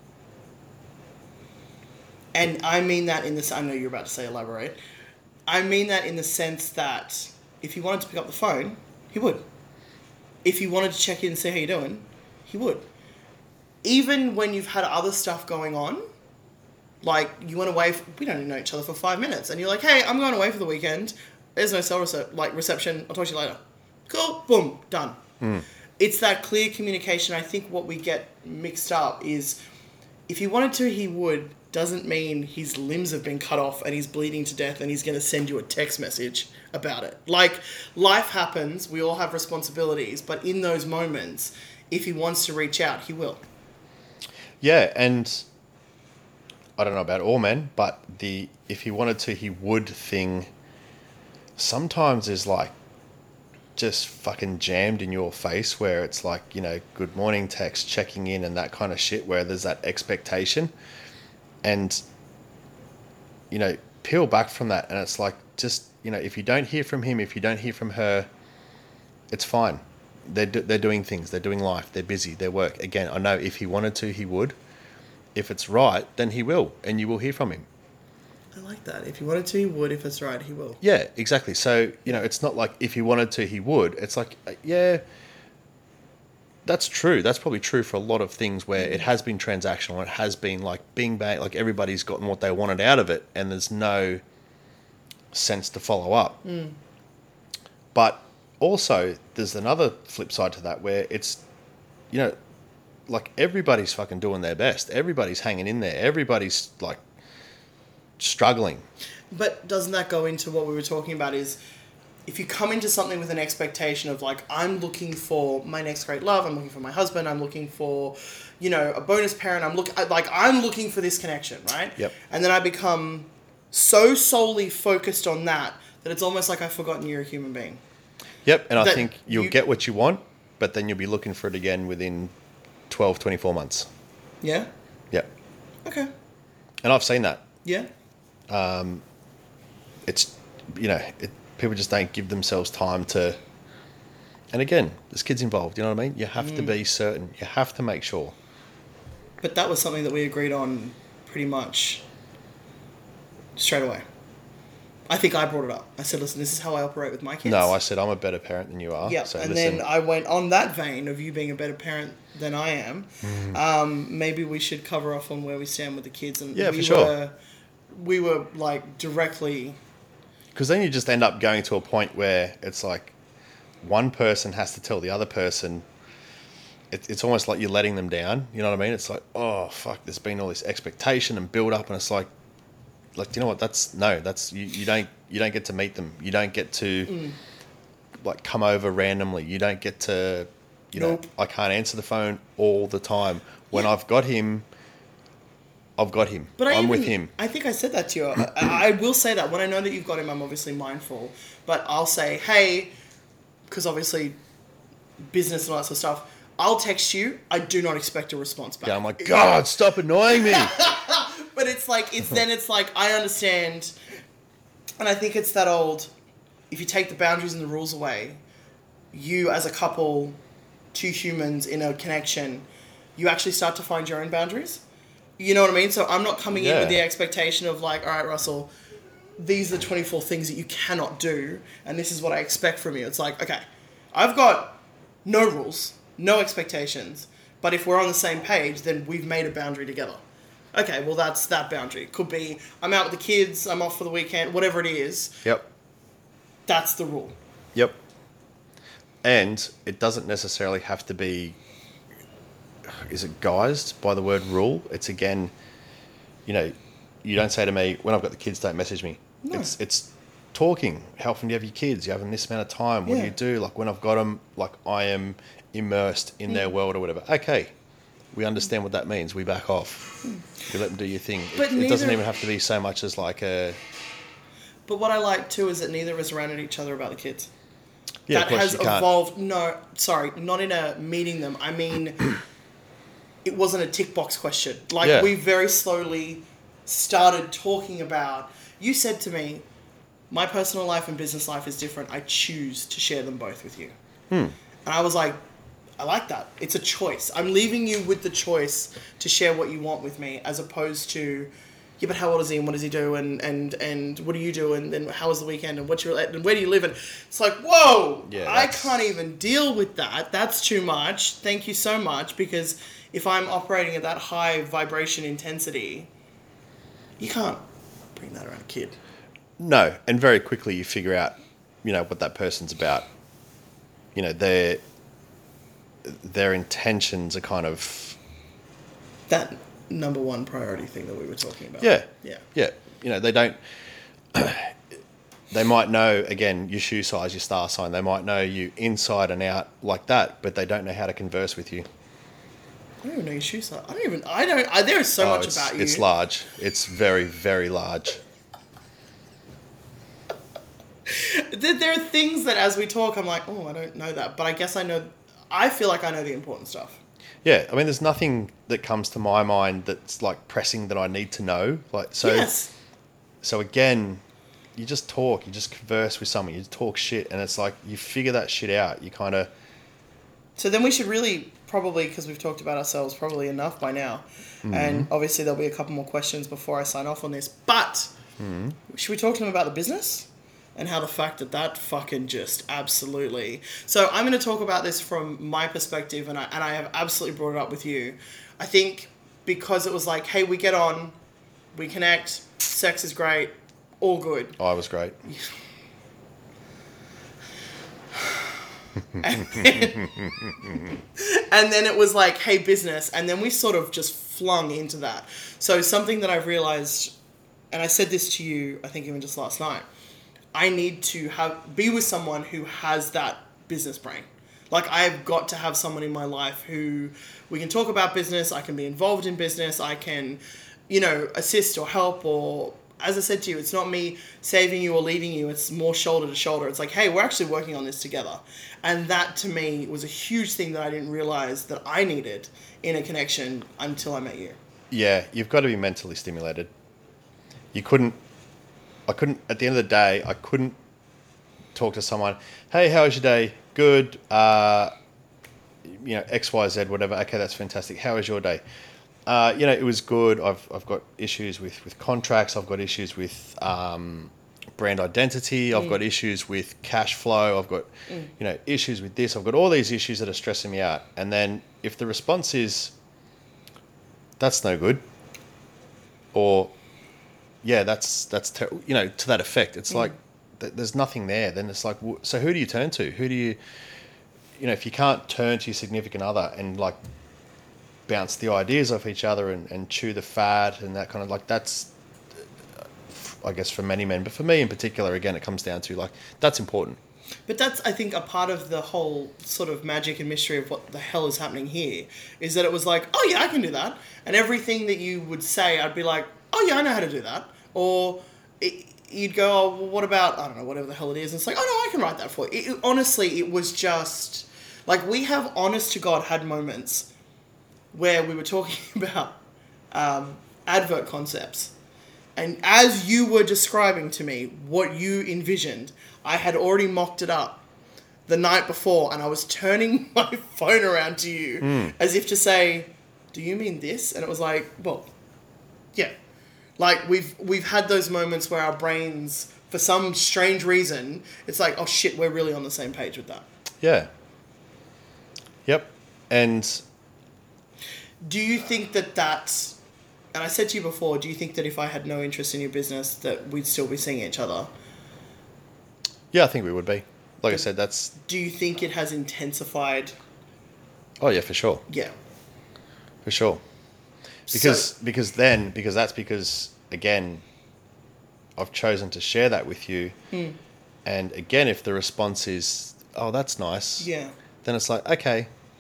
And I mean that in this, I know you're about to say elaborate. I mean that in the sense that if he wanted to pick up the phone, he would. If he wanted to check in and see how you're doing, he would. Even when you've had other stuff going on, like you went away, for, we don't even know each other for five minutes, and you're like, hey, I'm going away for the weekend. There's no cell rece- like reception. I'll talk to you later. Cool. Boom. Done. Mm. It's that clear communication. I think what we get mixed up is if he wanted to, he would. Doesn't mean his limbs have been cut off and he's bleeding to death and he's going to send you a text message about it. Like, life happens, we all have responsibilities, but in those moments, if he wants to reach out, he will. Yeah, and I don't know about all men, but the if he wanted to, he would thing sometimes is like just fucking jammed in your face where it's like, you know, good morning text, checking in and that kind of shit where there's that expectation. And, you know, peel back from that and it's like, just, you know, if you don't hear from him, if you don't hear from her, it's fine. They're, do- they're doing things. They're doing life. They're busy. They work. Again, I know if he wanted to, he would. If it's right, then he will. And you will hear from him. I like that. If he wanted to, he would. If it's right, he will. Yeah, exactly. So, you know, it's not like if he wanted to, he would. It's like, yeah... That's true. That's probably true for a lot of things where it has been transactional. It has been like bing bang, like everybody's gotten what they wanted out of it, and there's no sense to follow up. Mm. But also, there's another flip side to that where it's, you know, like everybody's fucking doing their best. Everybody's hanging in there. Everybody's like struggling. But doesn't that go into what we were talking about is, if you come into something with an expectation of like, I'm looking for my next great love, I'm looking for my husband, I'm looking for, you know, a bonus parent, I'm look like I'm looking for this connection, right? Yep. And then I become so solely focused on that that it's almost like I've forgotten you're a human being. Yep, and I that think you'll you, get what you want, but then you'll be looking for it again within twelve, twenty-four months. Yeah? Yep. Okay. And I've seen that. Yeah. Um, it's, you know, it, people just don't give themselves time to... And again, there's kids involved, you know what I mean? You have mm. to be certain. You have to make sure. But that was something that we agreed on pretty much straight away. I think I brought it up. I said, listen, this is how I operate with my kids. No, I said, I'm a better parent than you are. Yeah, so and listen. then I went on that vein of you being a better parent than I am. Mm. Um, maybe we should cover off on where we stand with the kids. And yeah, we for sure. Were, we were, like, directly... Because then you just end up going to a point where it's like one person has to tell the other person. It, it's almost like you're letting them down. You know what I mean? It's like, oh, fuck, there's been all this expectation and build up. And it's like, like, you know what? That's no, that's you, you don't you don't get to meet them. You don't get to mm. like come over randomly. You don't get to, you nope. know, I can't answer the phone all the time. When yeah. I've got him... I've got him. But I I'm even, with him. I think I said that to you. I, I will say that. When I know that you've got him, I'm obviously mindful. But I'll say, hey, because obviously business and all that sort of stuff, I'll text you. I do not expect a response back. Yeah, I'm like, God, stop annoying me. But it's like, it's then it's like, I understand. And I think it's that old, if you take the boundaries and the rules away, you as a couple, two humans in a connection, you actually start to find your own boundaries. You know what I mean? So I'm not coming yeah. in with the expectation of like, all right, Russell, these are the twenty-four things that you cannot do, and this is what I expect from you. It's like, okay, I've got no rules, no expectations, but if we're on the same page, then we've made a boundary together. Okay, well, that's that boundary. It could be, I'm out with the kids, I'm off for the weekend, whatever it is. Yep. That's the rule. Yep. And it doesn't necessarily have to be... Is it guised by the word rule? It's again, you know, you don't say to me, when I've got the kids, don't message me. No. It's it's talking. How often do you have your kids? You have them this amount of time. What yeah. do you do? Like when I've got them, like I am immersed in their world or whatever. Okay, we understand what that means. We back off. We let them do your thing. But It, it doesn't neither- even have to be so much as like a... But what I like too is that neither of us ran at each other about the kids. Yeah, that of course has you can't. evolved. No, sorry, not in a meeting them. I mean, it wasn't a tick box question. Like, Yeah. we very slowly started talking about. You said to me, my personal life and business life is different. I choose to share them both with you. Hmm. And I was like, I like that. It's a choice. I'm leaving you with the choice to share what you want with me, as opposed to, yeah, but how old is he and what does he do and and, and what do you do and then how was the weekend and what's your and where do you live, and it's like, whoa, Yeah, I that's- can't even deal with that. That's too much. Thank you so much, because if I'm operating at that high vibration intensity, you can't bring that around a kid. No, and very quickly you figure out, you know, what that person's about. You know, their their intentions are kind of... That number one priority thing that we were talking about. Yeah. Yeah. Yeah. You know, they don't... They might know, again, your shoe size, your star sign. They might know you inside and out like that, but they don't know how to converse with you. I don't even know your shoe size. I don't even. I don't. I, there is so Oh, much it's, about you. it's large. It's very, very large. There, there are things that, as we talk, I'm like, oh, I don't know that, but I guess I know. I feel like I know the important stuff. Yeah, I mean, there's nothing that comes to my mind that's like pressing that I need to know. Like, so, Yes. so again, you just talk, you just converse with someone, you talk shit, and it's like you figure that shit out. You kind of... So then we should really probably, because we've talked about ourselves probably enough by now, and obviously there'll be a couple more questions before I sign off on this. But should we talk to them about the business? And how the fact that that fucking just absolutely... So I'm going to talk about this from my perspective, and I, and I have absolutely brought it up with you. I think because it was like, hey, we get on, we connect, sex is great, all good. Oh, it was great. And then, and then it was like, hey, business. And then we sort of just flung into that. So something that I've realized, and I said this to you, I think even just last night, I need to have be with someone who has that business brain. Like, I've got to have someone in my life who we can talk about business, I can be involved in business, I can, you know, assist or help, or, as I said to you, it's not me saving you or leading you, it's more shoulder to shoulder. It's like, hey, we're actually working on this together. And that, to me, was a huge thing that I didn't realize that I needed in a connection until I met you. Yeah, you've got to be mentally stimulated. You couldn't... I couldn't, at the end of the day, I couldn't talk to someone, hey, how was your day? Good. Uh, you know, X, Y, Z, whatever. Okay, that's fantastic. How was your day? Uh, you know, it was good. I've I've got issues with, with contracts. I've got issues with um, brand identity. I've Mm. got issues with cash flow. I've got, Mm. you know, issues with this. I've got all these issues that are stressing me out. And then if the response is, that's no good, or... yeah, that's, that's ter- you know, to that effect. It's Mm. like, th- there's nothing there. Then it's like, w- so who do you turn to? Who do you, you know, if you can't turn to your significant other and like bounce the ideas off each other and, and chew the fat and that kind of, like, that's, uh, I guess for many men, but for me in particular, again, it comes down to like, that's important. But that's, I think, a part of the whole sort of magic and mystery of what the hell is happening here, is that it was like, oh yeah, I can do that. And everything that you would say, I'd be like, oh yeah, I know how to do that. Or it, you'd go, oh, well, what about, I don't know, whatever the hell it is. And it's like, oh no, I can write that for you. It, it- honestly, it was just, like, we have, honest to God, had moments where we were talking about um, advert concepts. And as you were describing to me what you envisioned, I had already mocked it up the night before, and I was turning my phone around to you as if to say, do you mean this? And it was like, well, yeah. Like, we've we've had those moments where our brains, for some strange reason, it's like, oh shit, we're really on the same page with that. Yeah. Yep. And Do you think that that's, and I said to you before, do you think that if I had no interest in your business, that we'd still be seeing each other? yeah, I think we would be. Like I said, that's, Do you think it has intensified? oh yeah, for sure. Yeah. For sure. Because So- because then because that's because again I've chosen to share that with you, and again if the response is, oh, that's nice, Yeah. then it's like, okay,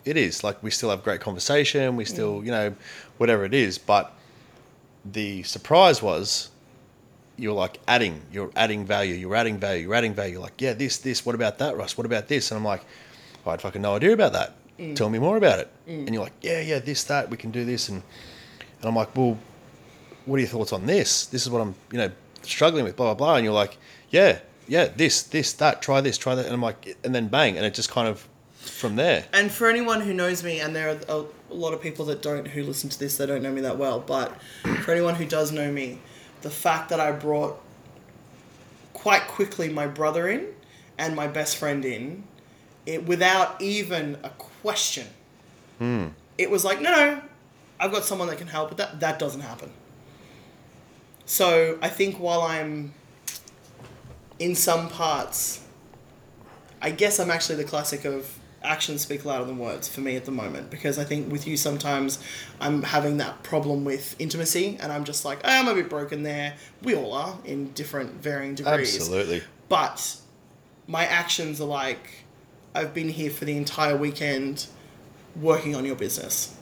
It is. Like, we still have great conversation. We still, you know, whatever it is. But the surprise was you're like adding, you're adding value, you're adding value, you're adding value. You're like, yeah, this, this, what about that, Russ? What about this? And I'm like, I had fucking no idea about that. Mm. Tell me more about it. Mm. And you're like, yeah, yeah, this, that, we can do this. And, and I'm like, well, what are your thoughts on this? This is what I'm, you know, struggling with, blah, blah, blah. And you're like, yeah, yeah, this, this, that, try this, try that. And I'm like, and then bang. And it just kind of, from there. And for anyone who knows me, and there are a, a lot of people that don't, who listen to this, they don't know me that well, but for anyone who does know me, the fact that I brought quite quickly my brother in and my best friend in, it without even a question. Mm. It was like, no, no, I've got someone that can help, but that, that doesn't happen. So I think while I'm in some parts, I guess I'm actually the classic of actions speak louder than words for me at the moment, because I think with you sometimes I'm having that problem with intimacy, and I'm just like, oh, I'm a bit broken there. We all are in different varying degrees. Absolutely. But my actions are like, I've been here for the entire weekend working on your business.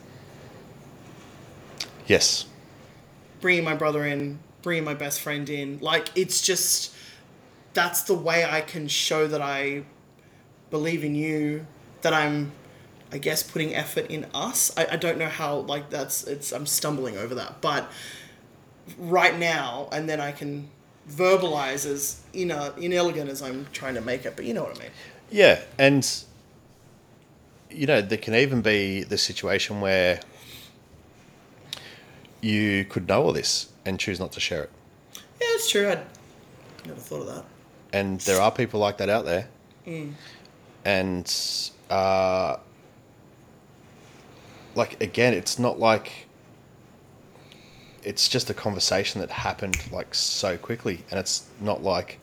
Yes. Bringing my brother in, bringing my best friend in. Like, it's just, that's the way I can show that I believe in you, that I'm, I guess, putting effort in us. I, I don't know how, like, that's, it's, I'm stumbling over that. But right now, and then I can verbalize as ina- inelegant as I'm trying to make it, but you know what I mean. Yeah, and, you know, there can even be the situation where you could know all this and choose not to share it. Yeah, it's true. I'd never thought of that. And there are people like that out there. Mm. And, uh, like, again, it's not like, it's just a conversation that happened, like, so quickly. And it's not like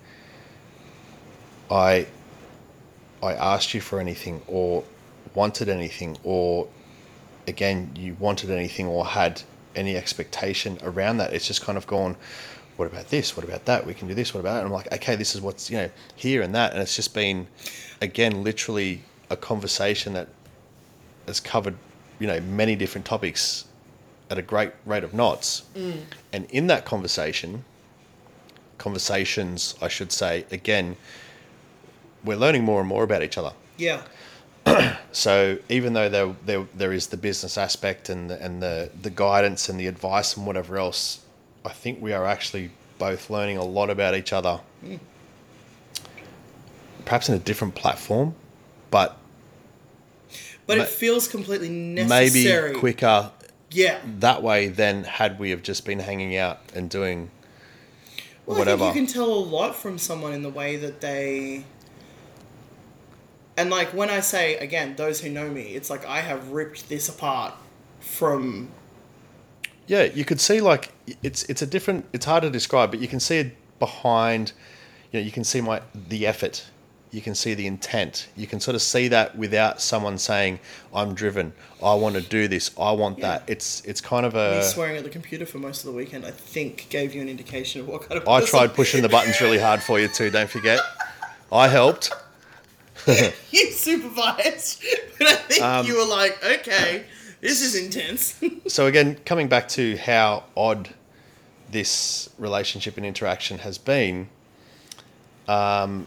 I, I asked you for anything or wanted anything, or, again, you wanted anything or had any expectation around that. It's just kind of gone, what about this? What about that? We can do this. What about that? And I'm like, okay, this is what's, you know, here and that. And it's just been, again, literally a conversation that has covered, you know, many different topics at a great rate of knots. Mm. And in that conversation, conversations, I should say, again, we're learning more and more about each other. Yeah. So even though there, there there is the business aspect and the, and the, the guidance and the advice and whatever else, I think we are actually both learning a lot about each other. Mm. Perhaps in a different platform, but... But ma- it feels completely necessary. Maybe quicker yeah. that way than had we have just been hanging out and doing well, whatever. I think you can tell a lot from someone in the way that they... And, like, when I say, again, those who know me, it's like I have ripped this apart from... Yeah, you could see, like, it's it's a different... It's hard to describe, but you can see it behind... You know, you can see my the effort. You can see the intent. You can sort of see that without someone saying, I'm driven. I want to do this. I want yeah. that. It's it's kind of a... Me swearing at the computer for most of the weekend, I think, gave you an indication of what kind of I person... tried pushing the buttons really hard for you too, don't forget. I helped. You supervised, but I think um, you were like, okay, this is intense. So again, coming back to how odd this relationship and interaction has been, um,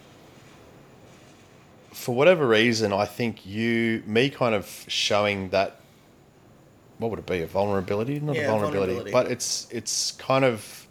for whatever reason, I think you, me kind of showing that, what would it be, a vulnerability? Not yeah, a vulnerability, vulnerability, but it's it's kind of,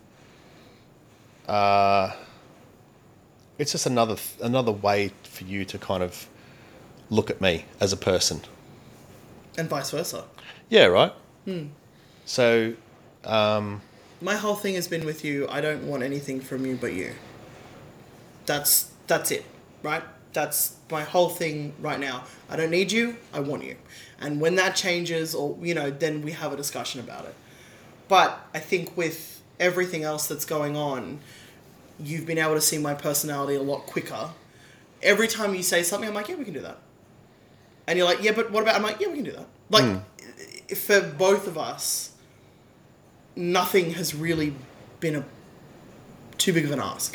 uh, it's just another another way for you to kind of look at me as a person. And vice versa. Yeah, right? Hmm. So... Um, my whole thing has been with you, I don't want anything from you but you. That's that's it, right? That's my whole thing right now. I don't need you, I want you. And when that changes, or, you know, then we have a discussion about it. But I think with everything else that's going on, you've been able to see my personality a lot quicker. Every time you say something, I'm like, yeah, we can do that. And you're like, yeah, but what about... I'm like, yeah, we can do that. Like, mm. for both of us, nothing has really been a too big of an ask.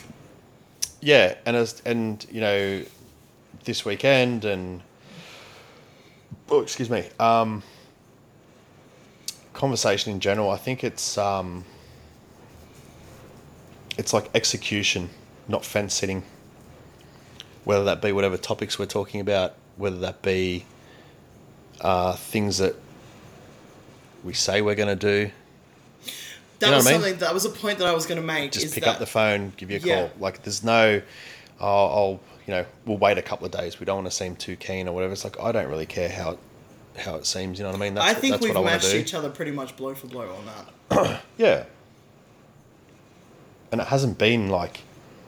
Yeah, and as and you know, this weekend and oh, excuse me. Um, conversation in general. I think it's um, it's like execution, not fence sitting. Whether that be whatever topics we're talking about, whether that be uh, things that we say we're going to do. That You know was what I mean? something. That was a point that I was going to make. Just is pick that, up the phone, give you a Yeah. call. Like, there's no, oh, I'll, you know, we'll wait a couple of days. We don't want to seem too keen or whatever. It's like, I don't really care how it, how it seems. You know what I mean? That's, I think that's we've what I want matched to do. each other pretty much blow for blow on that. Yeah. And it hasn't been like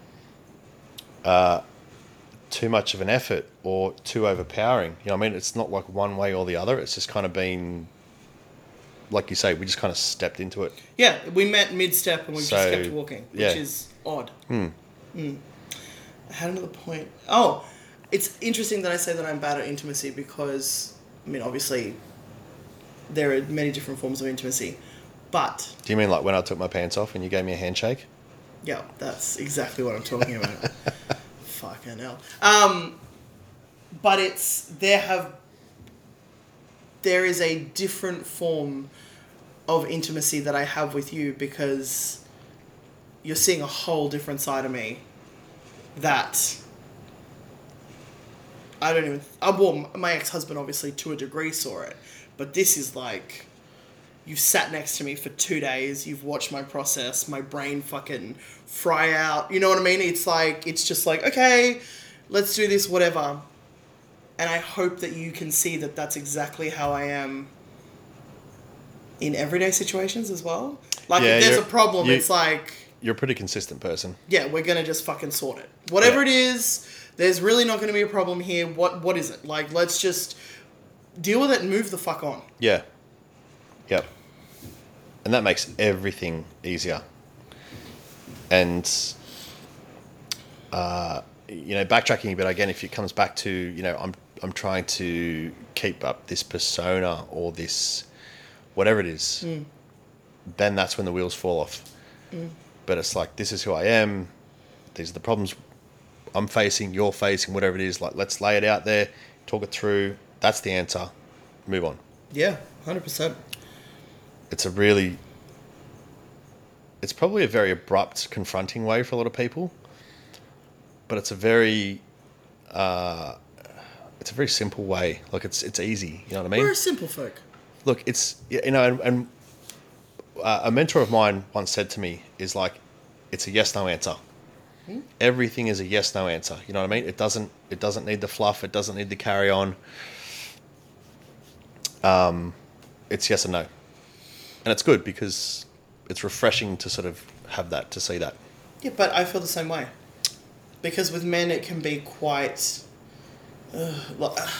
uh, too much of an effort or too overpowering. You know what I mean? It's not like one way or the other. It's just kind of been, like you say, we just kind of stepped into it. Yeah, we met mid-step and we So, just kept walking, which yeah. is odd. Hmm. Mm. I had another point. Oh, it's interesting that I say that I'm bad at intimacy because, I mean, obviously, there are many different forms of intimacy, but... Do you mean like when I took my pants off and you gave me a handshake? Yeah, that's exactly what I'm talking about. Fucking hell. Um, but it's... There have... There is a different form of intimacy that I have with you because you're seeing a whole different side of me that I don't even... Uh, well, my ex-husband obviously to a degree saw it, but this is like... You've sat next to me for two days, you've watched my process, my brain fucking fry out, you know what I mean? It's like, it's just like, okay, let's do this, whatever. And I hope that you can see that that's exactly how I am in everyday situations as well. Like, Yeah, if there's a you're- problem, you- it's like, You're a pretty consistent person. yeah, we're going to just fucking sort it. Whatever Yeah. it is, there's really not going to be a problem here. What What is it? Like, let's just deal with it and move the fuck on. Yeah. Yep. And that makes everything easier. And, uh, you know, backtracking a bit again, if it comes back to, you know, I'm I'm trying to keep up this persona or this, whatever it is, Mm. then that's when the wheels fall off. Mm. But it's like, this is who I am. These are the problems I'm facing, you're facing, whatever it is. Like, let's lay it out there, talk it through. That's the answer. Move on. Yeah, one hundred percent. It's a really, it's probably a very abrupt, confronting way for a lot of people, but it's a very, uh, it's a very simple way. Like, it's it's easy. You know what I mean? We're a simple folk. Look, it's, you know, and, and uh, a mentor of mine once said to me is like, it's a yes no answer. Hmm? Everything is a yes no answer. You know what I mean? It doesn't it doesn't need the fluff. It doesn't need the carry on. Um, it's yes and no. And it's good because it's refreshing to sort of have that, to see that. Yeah, but I feel the same way. Because with men, it can be quite... Uh, well, uh,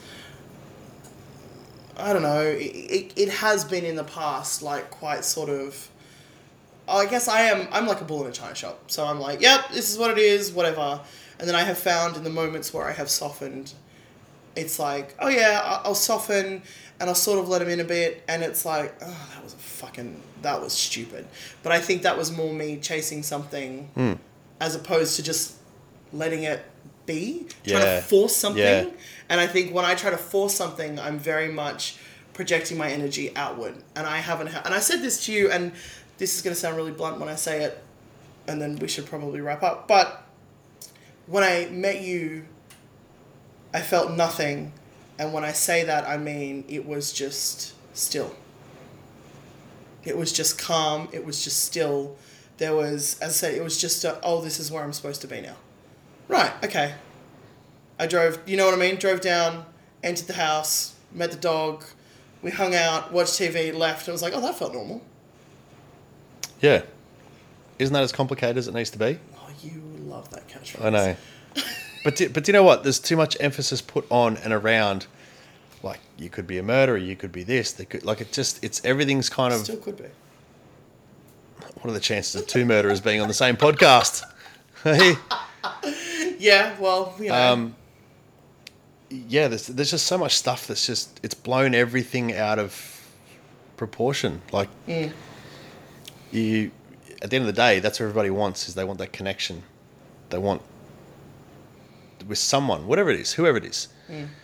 I don't know. It, it, it has been in the past, like, quite sort of... Oh, I guess I am... I'm like a bull in a china shop. So I'm like, yep, this is what it is, whatever. And then I have found in the moments where I have softened, it's like, oh yeah, I- I'll soften and I'll sort of let him in a bit. And it's like, oh, that was a fucking... That was stupid. But I think that was more me chasing something Mm. as opposed to just letting it be. Trying Yeah. to force something. Yeah. And I think when I try to force something, I'm very much projecting my energy outward. And I haven't... Ha- and I said this to you, and this is going to sound really blunt when I say it, and then we should probably wrap up. But when I met you, I felt nothing. And when I say that, I mean it was just still. It was just calm. It was just still. There was, as I said, it was just a, oh, this is where I'm supposed to be now. Right, okay. I drove, you know what I mean? Drove down, entered the house, met the dog. We hung out, watched T V, left. And I was like, oh, that felt normal. Yeah. Isn't that as complicated as it needs to be? Oh, you love that catchphrase. I know. But do, but do you know what? There's too much emphasis put on and around. Like, you could be a murderer, you could be this. They could, like, it just, it's everything's kind of... Still could be. What are the chances of two murderers being on the same podcast? Hey? Yeah, well, you know. Um, yeah, there's, there's just so much stuff that's just, it's blown everything out of proportion. Like, Mm. you, at the end of the day, that's what everybody wants, is they want that connection. They want, with someone, whatever it is, whoever it is. Mm.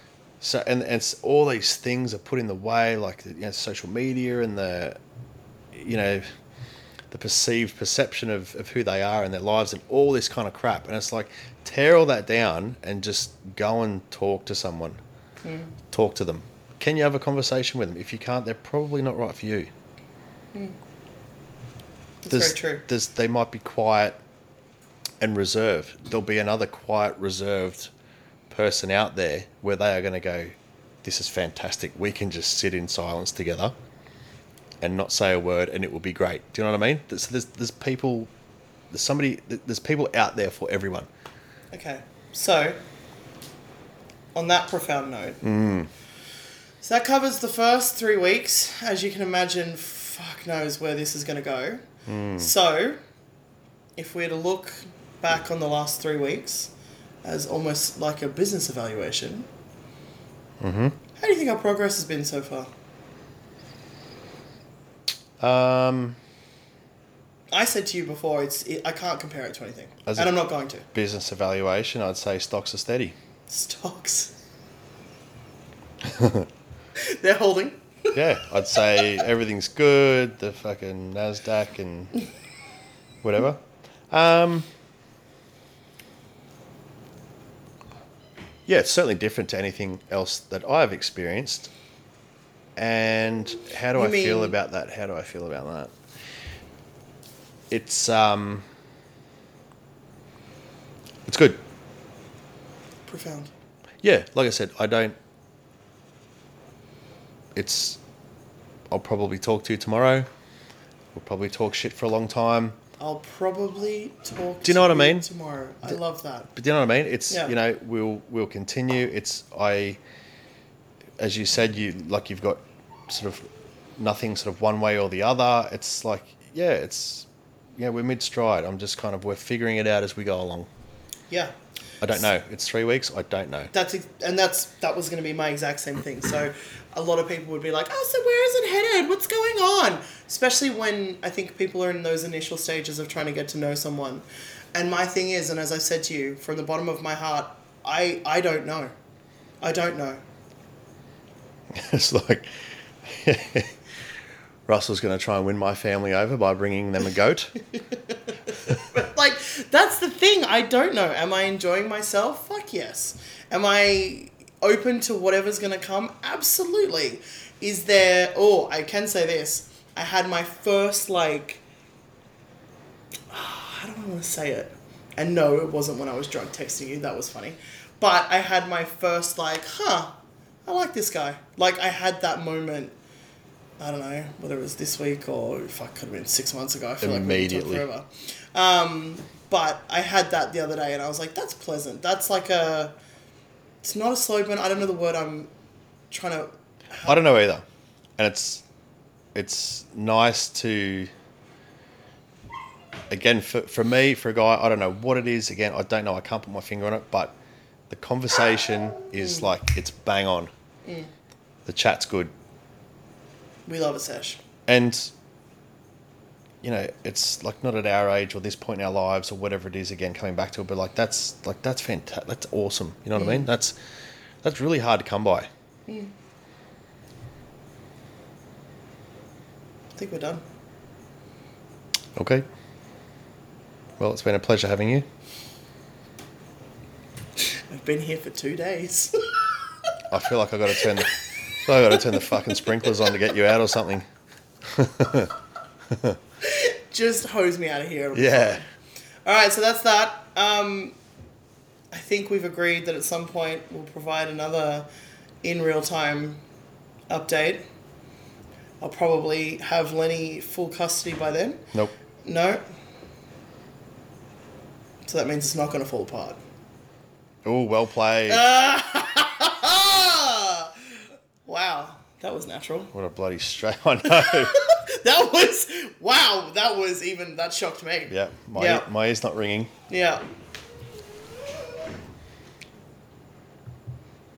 So and, and it's, all these things are put in the way, like the, you know, social media and the, you know, the perceived perception of, of who they are and their lives and all this kind of crap. And it's like, tear all that down and just go and talk to someone. Mm. Talk to them. Can you have a conversation with them? If you can't, they're probably not right for you. Mm. That's there's, very true. There's, they might be quiet and reserved. There'll be another quiet, reserved person out there where they are going to go, this is fantastic. We can just sit in silence together and not say a word and it will be great. Do you know what I mean? There's, there's, there's people, there's somebody, there's people out there for everyone. Okay. So, on that profound note, mm. so that covers the first three weeks. As you can imagine, fuck knows where this is going to go. Mm. So, if we were to look back on the last three weeks as almost like a business evaluation, mm-hmm. how do you think our progress has been so far? Um, I said to you before, it's it, I can't compare it to anything, and I'm not going to. Business evaluation, I'd say stocks are steady. Stocks. They're holding. Yeah, I'd say everything's good. The fucking NASDAQ and whatever. Um, yeah, it's certainly different to anything else that I've experienced. And how do You I mean- feel about that? How do I feel about that? It's um, it's good. Profound. Yeah, like I said, I don't. It's. I'll probably talk to you tomorrow. We'll probably talk shit for a long time. I'll probably talk Do you know to what I mean? tomorrow. I love that. But do you know what I mean? It's Yeah. you know we'll we'll continue. It's I. As you said, you like you've got sort of nothing sort of one way or the other. It's like yeah, it's yeah we're mid stride. I'm just kind of we're figuring it out as we go along. Yeah. I don't know. It's three weeks. I don't know. That's ex- and that's that was going to be my exact same thing. So, a lot of people would be like, "Oh, so where is it headed? What's going on?" Especially when I think people are in those initial stages of trying to get to know someone. And my thing is, and as I said to you, from the bottom of my heart, I I don't know. I don't know. It's like Russell's going to try and win my family over by bringing them a goat. But like, that's the thing. I don't know. Am I enjoying myself? Fuck yes. Am I open to whatever's going to come? Absolutely. Is there... Oh, I can say this. I had my first, like... How do I want to say it? And no, it wasn't when I was drunk texting you. That was funny. But I had my first, like, huh, I like this guy. Like, I had that moment... I don't know whether it was this week or fuck, could have been six months ago. I feel Immediately. like we forever. Um, but I had that the other day, and I was like, "That's pleasant. That's like a. It's not a slow burn. I don't know the word I'm trying to. I don't know either, and it's it's nice to. Again, for for me, for a guy, I don't know what it is. Again, I don't know. I can't put my finger on it, but the conversation is like it's bang on. Mm. The chat's good. We love a sesh. And, you know, it's like not at our age or this point in our lives or whatever it is, again, coming back to it, but like that's like that's fantastic. That's awesome. You know what mm. I mean? That's that's really hard to come by. Mm. I think we're done. Okay. Well, it's been a pleasure having you. I've been here for two days. I feel like I got to turn the I got to turn the fucking sprinklers on to get you out or something. Just hose me out of here. Yeah. All right, so that's that. Um, I think we've agreed that at some point we'll provide another in real time update. I'll probably have Lenny full custody by then. Nope. No. So that means it's not going to fall apart. Oh, well played. Wow, that was natural. What a bloody straight. I know. That was, wow, that was even, that shocked me. Yeah, my, Yeah. my ear's not ringing. Yeah.